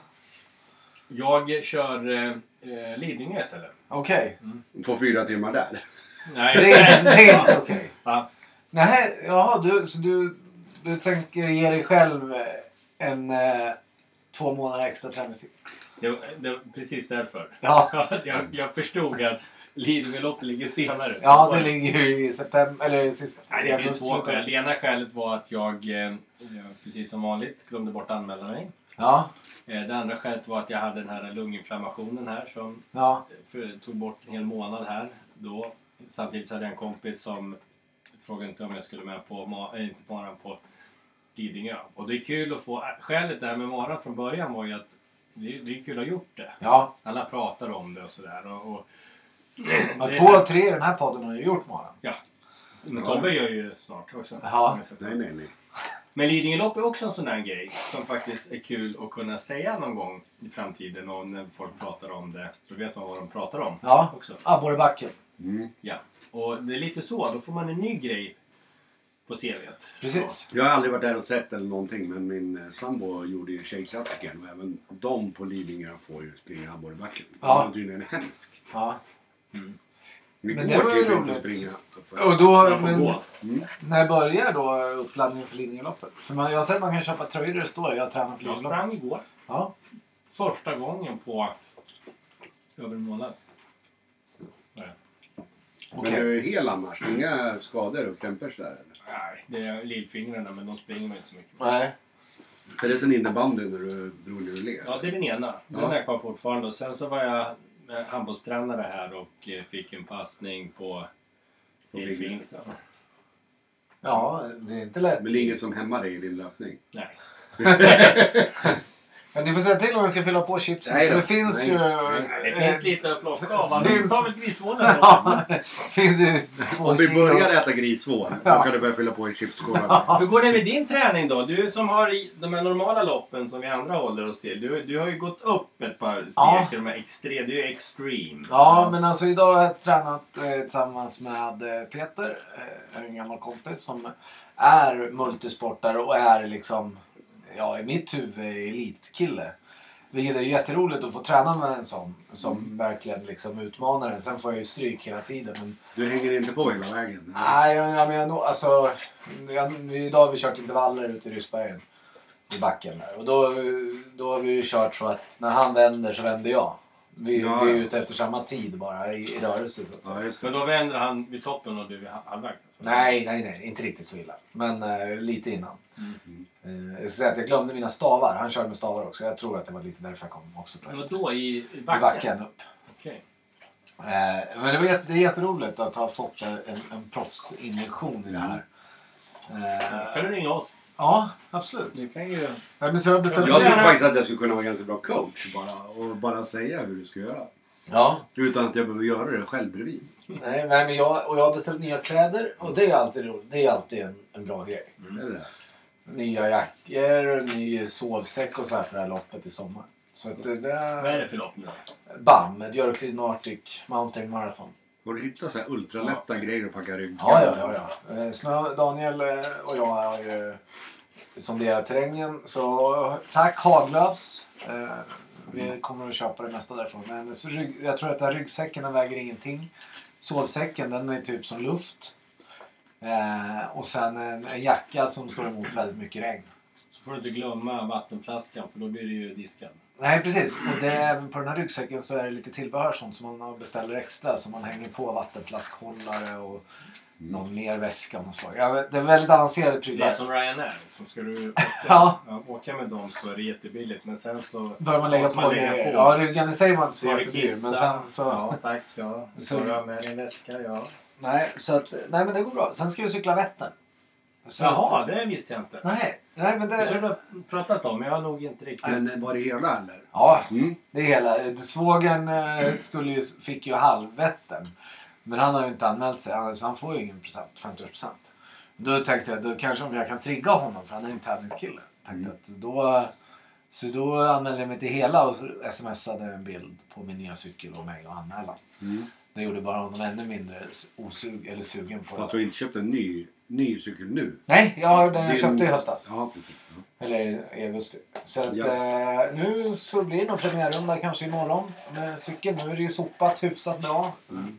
Jag kör eh, Lidingö istället. Okej. På fyra timmar där. Nej. Det, är- det är inte okej. Ja. Nej, jaha, du, så du, du tänker ge dig själv eh, en eh, två månader extra träningstid? Det, var- det var precis därför. Ja. jag, jag förstod att Lidingöloppet ligger senare. Ja, det ligger ju i september, eller sista. Nej, det finns två skäl. Det ena skälet var att jag, eh, precis som vanligt, glömde bort att anmäla mig. Ja, Eh, Det andra skälet var att jag hade den här lunginflammationen här som ja, för, tog bort en hel månad här. Då. Samtidigt så hade jag en kompis som frågade inte om jag skulle med på, ma- äh, inte maran på Lidingö. Och det är kul att få, skälet där med maran från början var ju att det, det är kul att ha gjort det. ja. Alla pratar om det och sådär. Och, och, ja det- två av tre i den här podden har ju gjort morgon. Ja. Men Tobbe gör ju snart också. Ja. Nej, nej, nej. Men Lidingölopp är också en sån där grej som faktiskt är kul att kunna säga någon gång i framtiden. Och när folk pratar om det, så vet man vad de pratar om Ja, också. Abborrebacken. Mm. Ja. Och det är lite så, då får man en ny grej på C V:t. Precis. Jag har aldrig varit där och sett eller någonting, men min eh, sambo gjorde ju tjejklassikern och även de på Lidingö får ju springa Abborrebacken. Ja. Det är tydligen hemskt. Ja. Mm. Det Men det går var ju typ inte att roligt. springa. Och då, Man får men, gå. Mm. när börjar då uppladdningen för Lidingöloppet? För man, jag har sett att man kan köpa tröjor där det står jag tränar för Jag Lidingöloppet. sprang igår. Ja. Första gången på över en månad. Nej, Men Okej. du är hel annars? Inga skador och krämpers där? Eller? Nej, det är lillfingrarna men de springer man inte så mycket. Nej. Är det sen innebandy när du drog ner och ler? Ja, det är den ena. Den Ja. är kvar fortfarande. Och sen så var jag eh, handbollstränare här och eh, fick en passning på På lillfingret. fingret. Ja. Ja, det är inte lätt. Men det är inget som hämmar dig i din löpning? Nej. Men ni får säga till om jag ska fylla på chipsen. Nej För då. det finns Nej. ju... Det eh, finns lite att plocka av. Finns- Vi tar väl grisvålen då. Ja, det finns ju två Om vi kilo. börjar äta gritsvår, då Ja. kan du börja fylla på i chipsskålarna. Hur går det med din träning då? Du som har i de här normala loppen som vi andra håller oss till. Du, du har ju gått upp ett par steg Ja. till de här extre, du är extreme. Ja, men alltså idag har jag tränat eh, tillsammans med eh, Peter, eh, en gammal kompis som är multisportare och är liksom, ja i mitt huvud elitkille. Vilket är jätteroligt att få träna med en sån som verkligen liksom utmanar en. Sen får jag ju stryk hela tiden. Men, Du hänger inte på hela vägen? nej, jag, jag menar nog, alltså, jag, idag har vi kört intervaller ute i Ryssbergen. i backen där. Och då, då har vi ju kört så att när han vänder så vänder jag. Vi, Ja, vi är ja. ute efter samma tid bara i, i rörelse så att säga. Ja, just det. Men då vänder han vid toppen och du vid halvvägs? Nej, nej, nej. Inte riktigt så illa. Men uh, lite innan. Mm. Uh, jag ska säga att jag glömde mina stavar. Han körde med stavar också. Jag tror att det var lite därför jag kom också. På Men vadå, i, i backen? I backen upp. Okej. Uh, men det, var jätte, det är jätteroligt att ha fått en, en proffsinjektion i det här. Uh, Kan du ringa oss? ja, absolut. Vi kan ju... Ja, men så jag bestämde Jag tror gärna- faktiskt att jag skulle kunna vara ganska bra coach bara. Och bara säga hur du ska göra. Ja. Utan att jag behöver göra det själv bredvid. Nej, nej, men jag, och jag har beställt nya kläder och det är alltid roligt. Det är alltid en, en bra grej. Mm. Är det det? Nya jackor, ny sovsäck och så här för det här loppet i sommar. Så att det, det Vad är det för lopp nu då? B A M, Björklid Nordic Mountain Marathon. Har du hittat så här ultralätta grejer att packa rygg? Ja, ja, ja. ja. Eh, Snö, Daniel eh, och jag har ju sonderat terrängen. Så tack Haglöfs. Eh, vi kommer att köpa det mesta därifrån. Men så rygg, jag tror att den här ryggsäcken den väger ingenting. Sovsäcken den är typ som luft. Eh, och sen en, en jacka som står emot väldigt mycket regn. Så får du inte glömma vattenflaskan för då blir det ju diskad. Nej precis, och det är, även på den här ryggsäcken så är det lite tillbehör sånt som man beställer extra. Så man hänger på vattenflaskhållare och någon mer väska av något slag. Ja, det är väldigt avancerade Det är prylar. som Ryanair. Så ska du åka, Ja. ja, åka med dem så är det jättebilligt. Men sen så... Bör man lägga måste på man det. lägga på. Ja, ryggen i sig var inte så Så är det jättedyr. Men kissa. sen så... Ja, tack. Ja. Så- Så du har med din väska, ja. Nej, så att, nej, men det går bra. Sen ska vi cykla Vättern. Så Jaha, det visste jag inte. Nej, nej men Jag tror det... du har pratat om, men jag har nog inte riktigt... Men var det hela eller? Ja, Mm. det är hela. Svågern eh, skulle ju, fick ju halvvättern. Men han har ju inte anmält sig. Han- Så han får ju ingen present, femtio procent. Då tänkte jag, då kanske om jag kan trigga honom. För han är ju en tävlingskille. Tänkte att då, så då anmälde jag mig till hela och smsade en bild på min nya cykel och mig och anmälan. Mm. Det gjorde bara honom ännu mindre osug, eller sugen på Fast du har inte köpt en ny, ny cykel nu? Nej, jag har den jag Din- köpte i höstas. Ja, precis. Ja. Eller i augusti. Så att, Ja. eh, nu så blir det nog premiärrunda kanske imorgon med cykeln. Nu är det ju sopat hyfsat bra. Mm.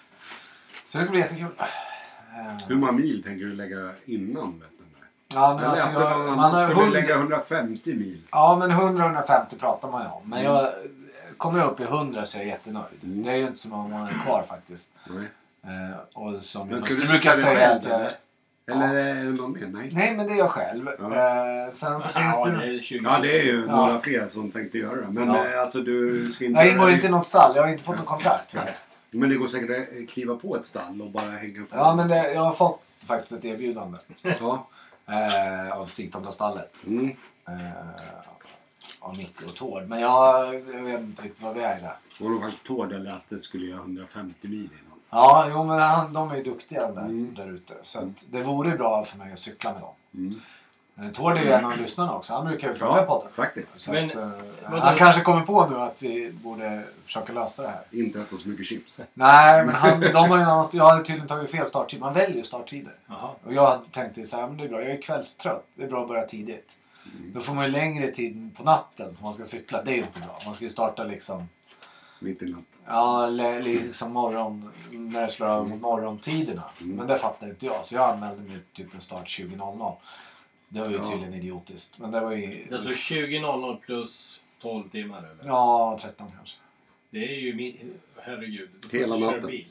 Så det ska bli jättekul. Eh, Hur många mil tänker du lägga innan Vättern? Ja, men Jag alltså, läste jag, någon man har annan skulle hundra, lägga hundrafemtio mil. ja, men hundra till hundrafemtio pratar man ju om. Men Mm. jag kommer jag upp i hundra så är jag jättenöjd. Mm. Det är ju inte så många är kvar faktiskt. Nej. Eh, och som Men jag ska måste du brukar cykla dig säga själv, att jag... eller? Eller är det någon mer? Nej. Nej, men det är jag själv. Ja. Eh, sen så finns Ja, det... det är tjugo Ja, det är ju Ja. några fler som tänkte göra det. Men Ja. eh, alltså du ska inte... Jag ingår inte i något stall. Jag har inte fått något kontrakt. Nej. Men det går säkert att kliva på ett stall och bara hänga på. Ja, men det, jag har fått faktiskt ett erbjudande. Ja. Eh, av Stigtomta-stallet. Mm. Eh, av Micke och Tord. Men jag, jag vet inte riktigt vad vi är där. Och de faktiskt Tord eller Astet skulle göra hundrafemtio mil innan. Ja, jo men han, de är ju duktiga där, Mm. där ute. Så att det vore bra för mig att cykla med dem. Mm. Eh, Tord är ju en av lyssnarna också. Han brukar ju följa podden. Faktiskt. Så Men- att, eh, vadå? han kanske kommer på nu att vi borde försöka lösa det här. Inte äta så mycket chips. Nej, men han, de har ju någon, jag hade tydligen tagit fel starttid. Man väljer ju starttider. Jaha. Och jag tänkte så här, men det är bra. Jag är kvällstrött. Det är bra att börja tidigt. Mm. Då får man ju längre tid på natten som man ska cykla. Det är ju inte bra. Man ska ju starta liksom, Mitt i natten. ja, le- liksom morgon, när det slår över mot morgontiderna. Mm. Men det fattar inte jag. Så jag anmälde mig typ en start tjugo noll noll. Det var ju Ja. tydligen idiotiskt. Men det var ju, Det är alltså tjugo noll noll plus tolv timmar eller? ja, tretton kanske. Det är ju mi- herregud. Du får Hela inte köra natten. bil.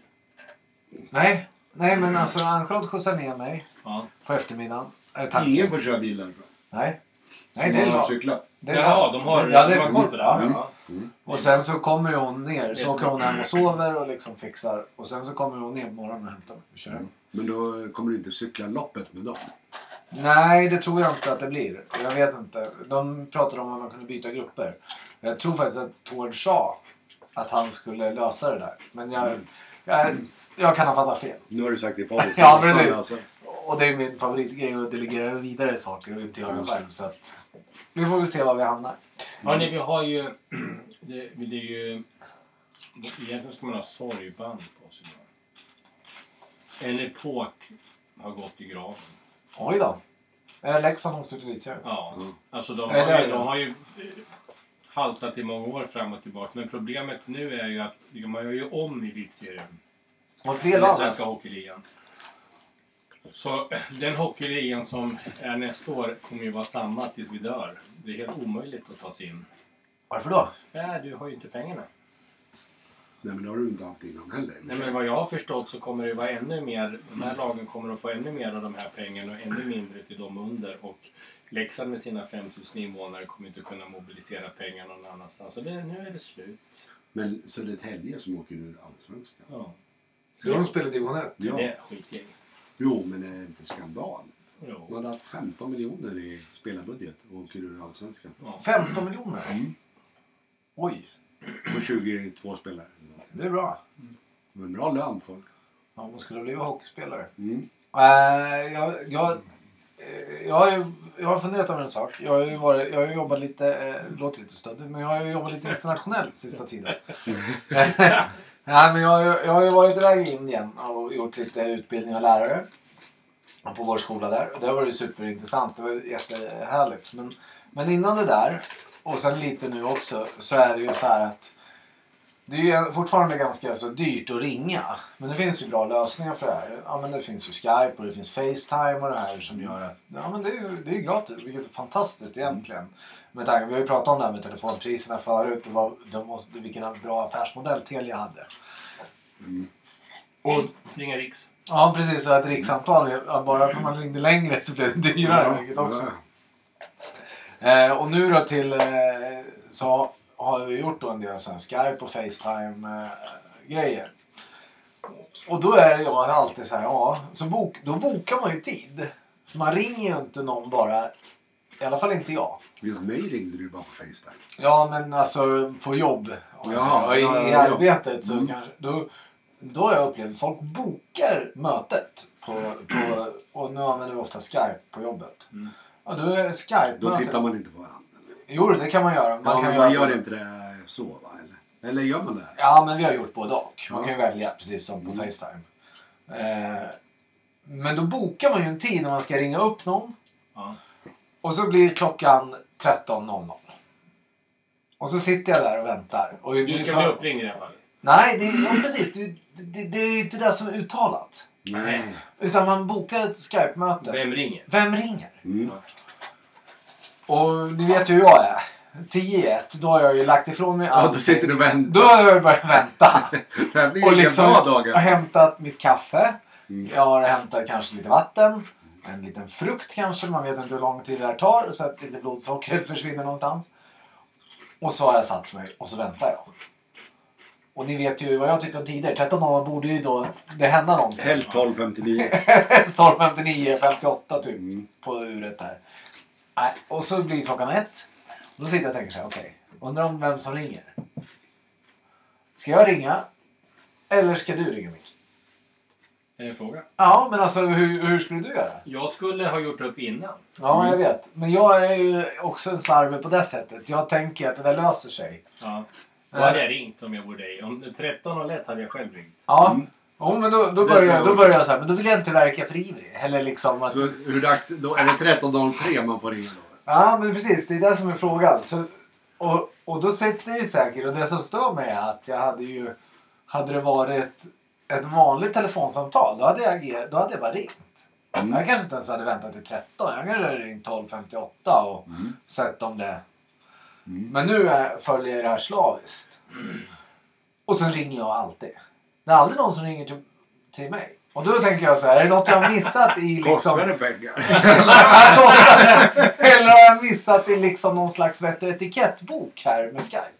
Nej, nej men alltså Ann-Charlotte skjutsar ner mig Ja. på eftermiddagen. Är tanken. Ingen får köra bil därifrån. Nej. Nej, det är Bara bra. cykla. Det är Jaha, bra. de har, Ja, det de är har koll på det. ja. Mm. Ja. Mm. Och sen så kommer ju hon ner. Så åker hon hem och sover och liksom fixar. Och sen så kommer hon ner på morgonen och hämtar mig och kör. Mm. Men då kommer du inte cykla loppet med dem. Nej, det tror jag inte att det blir. Jag vet inte. De pratade om att man kunde byta grupper. Jag tror faktiskt att Tord sa att han skulle lösa det där. Men jag, jag, jag kan ha fattat fel. Nu har du sagt det i podden. så Ja, måste precis. han lösa. Och det är min favoritgrej att delegera vidare saker och inte göra själv. Så att vi får väl se var vi hamnar. Hörrni, vi har ju... Det, det är ju... Egentligen ska man ha sorgband på sig. En epok har gått i graven. Oj då. Eh, Leksand åkte ut lite. Ja, Mm. alltså de Är har, det ju, det? de har ju haltat i många år fram och tillbaka. Men problemet nu är ju att man gör ju om i elitserien. Och fler Eller lag. Svenska Hockeyligan. Så den hockeyligan som är nästa år kommer ju vara samma tills vi dör. Det är helt omöjligt att ta sig in. Varför då? Nej, du har ju inte pengarna. Nej, men det har du inte haft innan heller. Nej, men vad jag har förstått så kommer det vara ännu mer. De här lagen kommer att få ännu mer av de här pengarna och ännu mindre till de under. Och Leksand med sina fem tusen invånare kommer inte kunna mobilisera pengar någon annanstans. Så det, nu är det slut. Men Södertälje som åker ur Allsvenskan. Ja. Så de spelar division ett? Ja. Det är skitgäng. Jo, men det är inte skandal. Jo. Man hade haft femton miljoner i spelarbudget och åker ur Allsvenskan. Ja. femton miljoner? Mm. Oj, Och tjugotvå spelare. det är bra. Det var en bra lön folk. Ja, man skulle bli hockeyspelare. Mm. Uh, jag, jag, eh, jag, har ju, jag har funderat över en sak. Jag har ju, varit, jag har ju jobbat lite, eh, låter lite stöddigt, men jag har ju jobbat lite internationellt sista tiden. Nej, men jag, har ju- jag har ju varit iväg i Indien och gjort lite utbildning av lärare på vår skola där. Och det har varit superintressant. Det var jättehärligt. Men, men innan det där, och sen lite nu också, så är det ju så här att det är ju fortfarande ganska så dyrt att ringa. Men det finns ju bra lösningar för det här. Ja, men det finns ju Skype och det finns FaceTime och det här som gör att ja, men det är ju det är ju gratis. Vilket är fantastiskt egentligen. Med tanke, vi har ju pratat om det här med telefonpriserna förut och vad, de måste, vilken bra affärsmodell Telia hade. Mm. Och, Ringa Riks. ja, precis. Så att rikssamtal, ja, bara för att man ringde längre så blev det dyrare. Vilket också. Eh, och nu då till eh, så har vi gjort då en del sån här Skype och FaceTime eh, grejer. Och då är jag alltid så här, ja, så bok, då bokar man ju tid. För man ringer ju inte någon bara, i alla fall inte jag. Just mig ringde du bara på FaceTime. Ja, men alltså på jobb. Alltså, Jaha, i, ja, i ja, ja. arbetet så Mm. kanske, då, då har jag upplevt folk bokar mötet. På, på, och nu använder vi ofta Skype på jobbet. Mm. Ja, då är Skype Då tittar man inte på varandra. Jo, det kan man göra. Man Man, ja, kan men göra man gör både- inte det så, va? Eller, eller gör man det? Ja, men vi har gjort både och. Man Ja. kan ju välja precis som på Mm. FaceTime. Eh, men då bokar man ju en tid när man ska ringa upp någon. Ja. Och så blir klockan tretton noll noll. Och så sitter jag där och väntar. Och Du det är ska så- bli uppringd i alla fall. Nej, det är, ja, precis. Det, det, det är ju inte det som är uttalat. Nej. Utan man bokar ett Skype-möte. Vem ringer? Vem ringer? Mm. Och ni vet ju hur jag är. tio i ett, då har jag ju lagt ifrån mig Ja, allt. då sitter du och väntar. Då har jag börjat vänta. Det här blir Och inga liksom bra har dagar. hämtat mitt kaffe. Mm. Jag har hämtat kanske lite vatten. En liten frukt kanske. Man vet inte hur lång tid det här tar. Så att lite blodsocker försvinner någonstans. Och så har jag satt mig och så väntar jag. Och ni vet ju vad jag tycker om tider. tretton noll borde ju då det hända någonting. Helst tolv femtionio. Helst tolv femtionio femtioåtta typ. Mm. På uret här. Nej, och så blir klockan ett. Då sitter jag och tänker så här, okej. Okay, undrar om vem som ringer. Ska jag ringa? Eller ska du ringa mig? Är det en fråga? Ja, men alltså hur, hur skulle du göra? Jag skulle ha gjort upp innan. Ja, Mm. jag vet. Men jag är ju också en slarver på det sättet. Jag tänker att det där löser sig. Ja. Då hade jag ringt om jag vore dig. Om tretton noll ett hade jag själv ringt. Ja, Mm. oh, men då, då, Det börjar, får jag, jag då också. börjar jag så här. Men då vill jag inte verka för ivrig. Eller liksom att... Så hur dags, då är det tretton noll tre man får ringa då? Ja, men precis. Det är det som är frågan. Så, och, och då sitter det säkert. Och det som stör mig är att jag hade ju... Hade det varit ett vanligt telefonsamtal, då hade jag, agerat, då hade jag bara ringt. Mm. Jag kanske inte ens hade väntat till tretton. Jag kanske hade ringt tolv femtioåtta och Mm. sett om det... Mm. Men nu är, följer jag det här slaviskt. Och sen ringer jag alltid. Det är aldrig någon som ringer till, till mig. Och då tänker jag så här, är det något jag har missat i liksom... Kostar det pengar? Kostar det? Eller har jag missat i liksom någon slags vet, du, etikettbok här med Skype?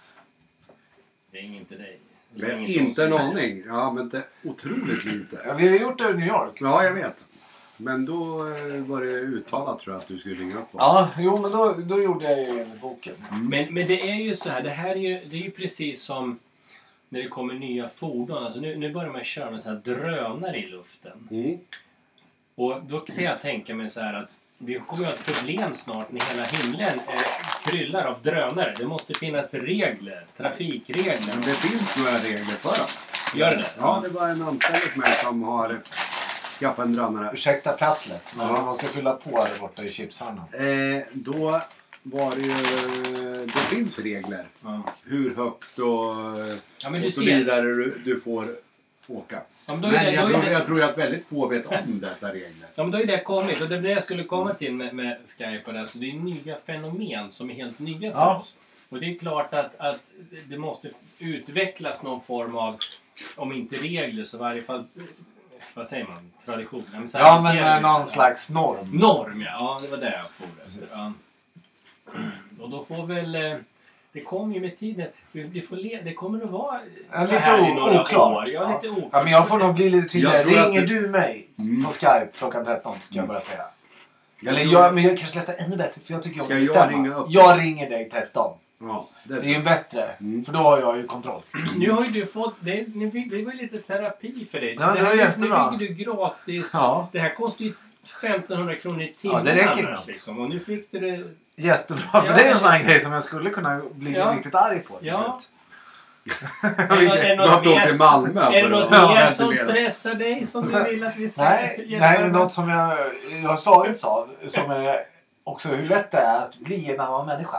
Ring inte dig. Det är Ring inte en oss. aning. Ja, men det är otroligt lite. Ja, vi har gjort det i New York. Ja, jag vet. Men då eh, var det uttalat tror jag att du skulle ringa upp. Ja, jo men då, då gjorde jag ju enligt boken. Men, men det är ju så här, det här är ju, det är ju precis som när det kommer nya fordon. Alltså nu, nu börjar man köra med så här drönare i luften. Mm. Och då kan jag tänka mig så här att vi kommer att ha ett problem snart när hela himlen eh, kryllar av drönare. Det måste finnas regler, trafikregler. Men det finns några regler för dem. Gör det? Ja, det var en anställd med mig som har skaffat en drönare. Ursäkta prasslet, men Ja. man måste fylla på där borta i chipshörnan. Eh, då var det ju... Det finns regler. Ja. Hur högt och, Ja, men du och så ser. vidare du, du får åka. Ja, men då är men det, jag, då är tror, det, jag tror att väldigt få vet om dessa regler. ja, men då är det kommit. Och det är det jag skulle komma till med, med Skype och det. Så det är nya fenomen som är helt nya för Ja. oss. Och det är klart att, att det måste utvecklas någon form av, om inte regler så i varje fall, vad säger man, tradition. Men så här Ja, men hanterar eh, vi någon det. slags norm. Norm, ja. Ja, det var det jag får efter. Precis. Ja. Och då får väl... eh, Det kommer ju med tiden. Vi, vi får le, det kommer att vara Ja, så lite här o- i några oklart. år. Ja, lite oklart. Ja, men jag får nog bli lite tydligare. Jag tror att Ringer det- du mig Mm. på Skype klockan tretton ska jag bara säga. Jag Eller tror- jag, men jag kanske lättar ännu bättre för jag tycker jag Ska om jag att bestämma. ringa upp? Jag ringer dig tretton. Ja, det, Det är ju bättre. Mm. För då har jag ju kontroll. Nu har ju du fått... Det, ni fick, det var ju lite terapi för dig. Ja, det var här, jättebra. Nu fick du gratis. Ja. Det här kostar ju femtonhundra kronor i timmen. Ja, det räcker annars, knappt. liksom. Och nu fick du det... Jättebra. För Ja, det är en men- sån här grej som jag skulle kunna bli Ja. riktigt arg på till Ja. slut. Är det, är det Man något åkte till mer, Malmö är det för något att mer som ventilera. stressar dig som du vill att vi ska Nej, hjälpa nej dig men med? något som jag, jag har slagits av. Som är också hur lätt det är att bli en annan människa.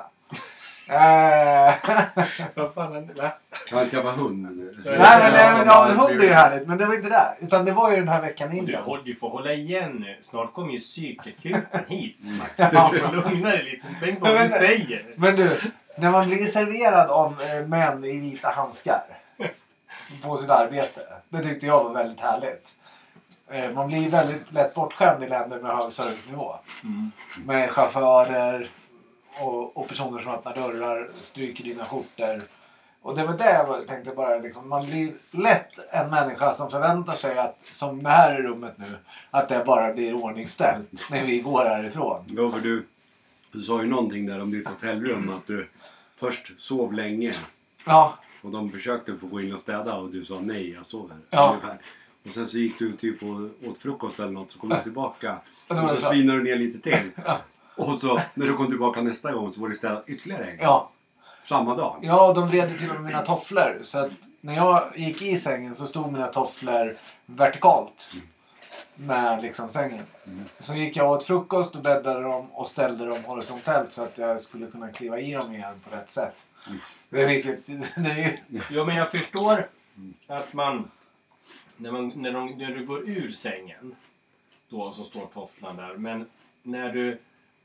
Eh, Vad fan är det? Va? Han ska vara hund. nej men, nej, men ja, en hund är ju härligt. Men det var inte där. Utan det var ju den här veckan Du, innan. håll- du får hålla igen nu. Snart kommer ju psykakuten hit. Ja. Du får lugna dig lite. Tänk på vad du säger. Men du, när man blir serverad av eh, män i vita handskar på sitt arbete. Det tyckte jag var väldigt härligt. Eh, man blir väldigt lätt bortskämd i länder med hög servicenivå. Mm. Med chaufförer och, och personer som öppnar dörrar, stryker dina skjortor. Och det var det jag var- tänkte bara liksom, man blir lätt en människa som förväntar sig att, som det här är rummet nu, att det bara blir ordningställt när vi går härifrån. Ja, för du, du sa ju någonting där om ditt hotellrum att du först sov länge Ja, och de försökte få gå in och städa och du sa nej, jag sover. Ja. Ungefär. Och sen så gick du typ och åt frukost eller något så kom du tillbaka Och då och var så det så. svinade du ner lite till. Ja. Och så när du kom tillbaka nästa gång så var det städat ytterligare en gång. ja. Samma dag. Ja, och de vred till och med mina tofflor. Så att när jag gick i sängen så stod mina tofflor vertikalt. Med liksom sängen. Mm. Så gick jag åt frukost och bäddade dem och ställde dem horisontellt så att jag skulle kunna kliva i dem igen på rätt sätt. Mm. Det är vilket... Det är ju... Jo, men jag förstår att man när, man, när, de, när du går ur sängen, då så står tofflarna där. Men när du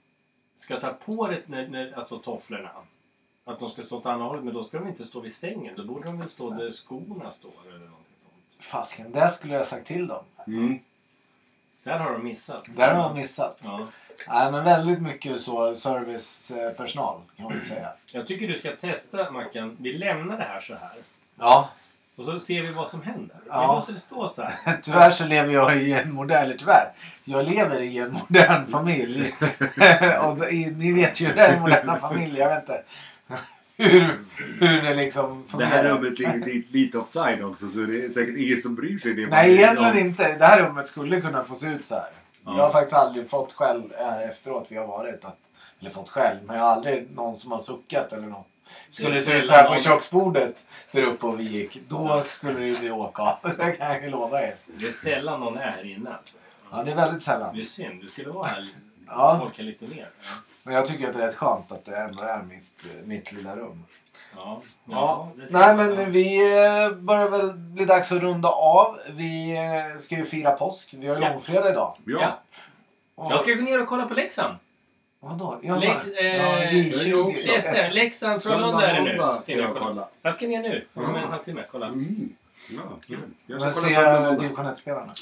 ska ta på dig, när, när, alltså tofflorna, att de ska stå åt andra hållet, men då ska de inte stå vid sängen. Då borde de väl stå där skorna står eller någonting sånt. Fasken, det skulle jag ha sagt till dem. Mm. Där har de missat. Där har de missat. Ja. Nej, men väldigt mycket så servicepersonal kan man ju säga. Jag tycker du ska testa, Mackan. Vi lämnar det här så här. Ja, Och så ser vi vad som händer. Ja. Vi låter det stå så här. tyvärr så lever jag i en modern, eller tyvärr, jag lever i en modern familj. Och det- ni vet ju hur det är i moderna familjer, jag vet inte hur, hur det liksom Det fungerar. här rummet ligger lite, lite offside också så det är säkert ingen som bryr sig. Det är bara- Nej, egentligen inte. Det här rummet skulle kunna få se ut så här. Ja. Jag har faktiskt aldrig fått själv äh, efteråt vi har varit. Att, eller fått själv, men jag har aldrig någon som har suckat eller något. Skulle det se ut så här på köksbordet där uppe och vi gick, då skulle det ju bli åka av. Det kan jag ju lova er. Det är sällan någon är här inne alltså. Ja, det är väldigt sällan. Det är synd. Du skulle vara här. Ja. Folk är lite mer. Ja. Men jag tycker att det är rätt skönt att det ändå är mitt, mitt lilla rum. Ja. Ja, det ser nej man. men vi eh, börjar väl bli dags att runda av. Vi eh, ska ju fira påsk. Vi har ju Ja. långfredag idag. Ja. Ja. Och, Jag ska gå ner och kolla på Leksand. Vadå? Ja, Lex, ja, eh, J tjugo. S M, Leksand, Frölunda är det nu. Söndag, Ska jag, kolla. kolla. jag ska ner nu. Om Ja. en halvtimme. Kolla. Mm. Ja, kul. Jag Men ska se kolla söndag. division ett-spelarna.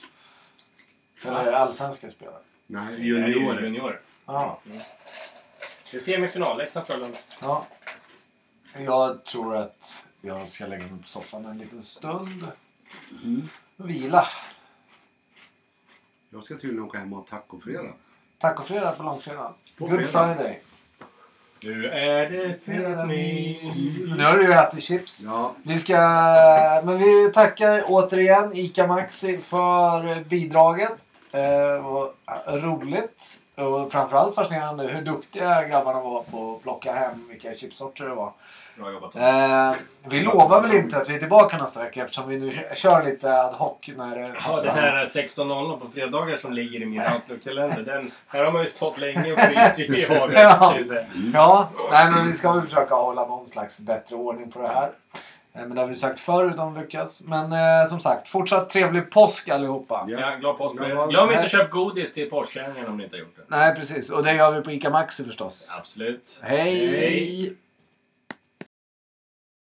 Eller allsvenska spelare. Nej, Det är ju juniorer. juniorer. Ja. Mm. Det är semifinal. Leksand, Frölunda. ja. Jag tror att jag ska lägga mig på soffan en liten stund. Mm. Och vila. Jag ska tydligen åka hem och ha tacofredag. Tacofredag på långfredag. På Good fredag. Friday. Nu är det fredagsmys. Nu har du ju ätit chips. Ja, Vi ska, men vi tackar återigen Ica Maxi för bidraget. Eh, och roligt och framförallt fascinerande hur duktiga grabbarna var på att plocka hem vilka chipsorter det var. Bra jobbat. Eh, vi lovar väl inte att vi är tillbaka nästa vecka eftersom vi nu kör lite ad hoc när det Ja, det här sexton noll noll på fredagar som ligger i min Outlook-kalender. Den, här har man ju stått länge och fryst i havet. Ja. ska jag säga. Ja, nej men vi ska väl försöka hålla någon slags bättre ordning på det här. Eh, men det har vi sagt förr hur de lyckas. Men eh, som sagt, fortsatt trevlig påsk allihopa. Ja. Ja, glad påsk. Glad- Glöm inte att köpa godis till påskkärringen om ni inte har gjort det. Nej, precis. Och det gör vi på Ica Maxi förstås. Absolut. Hej! Hej.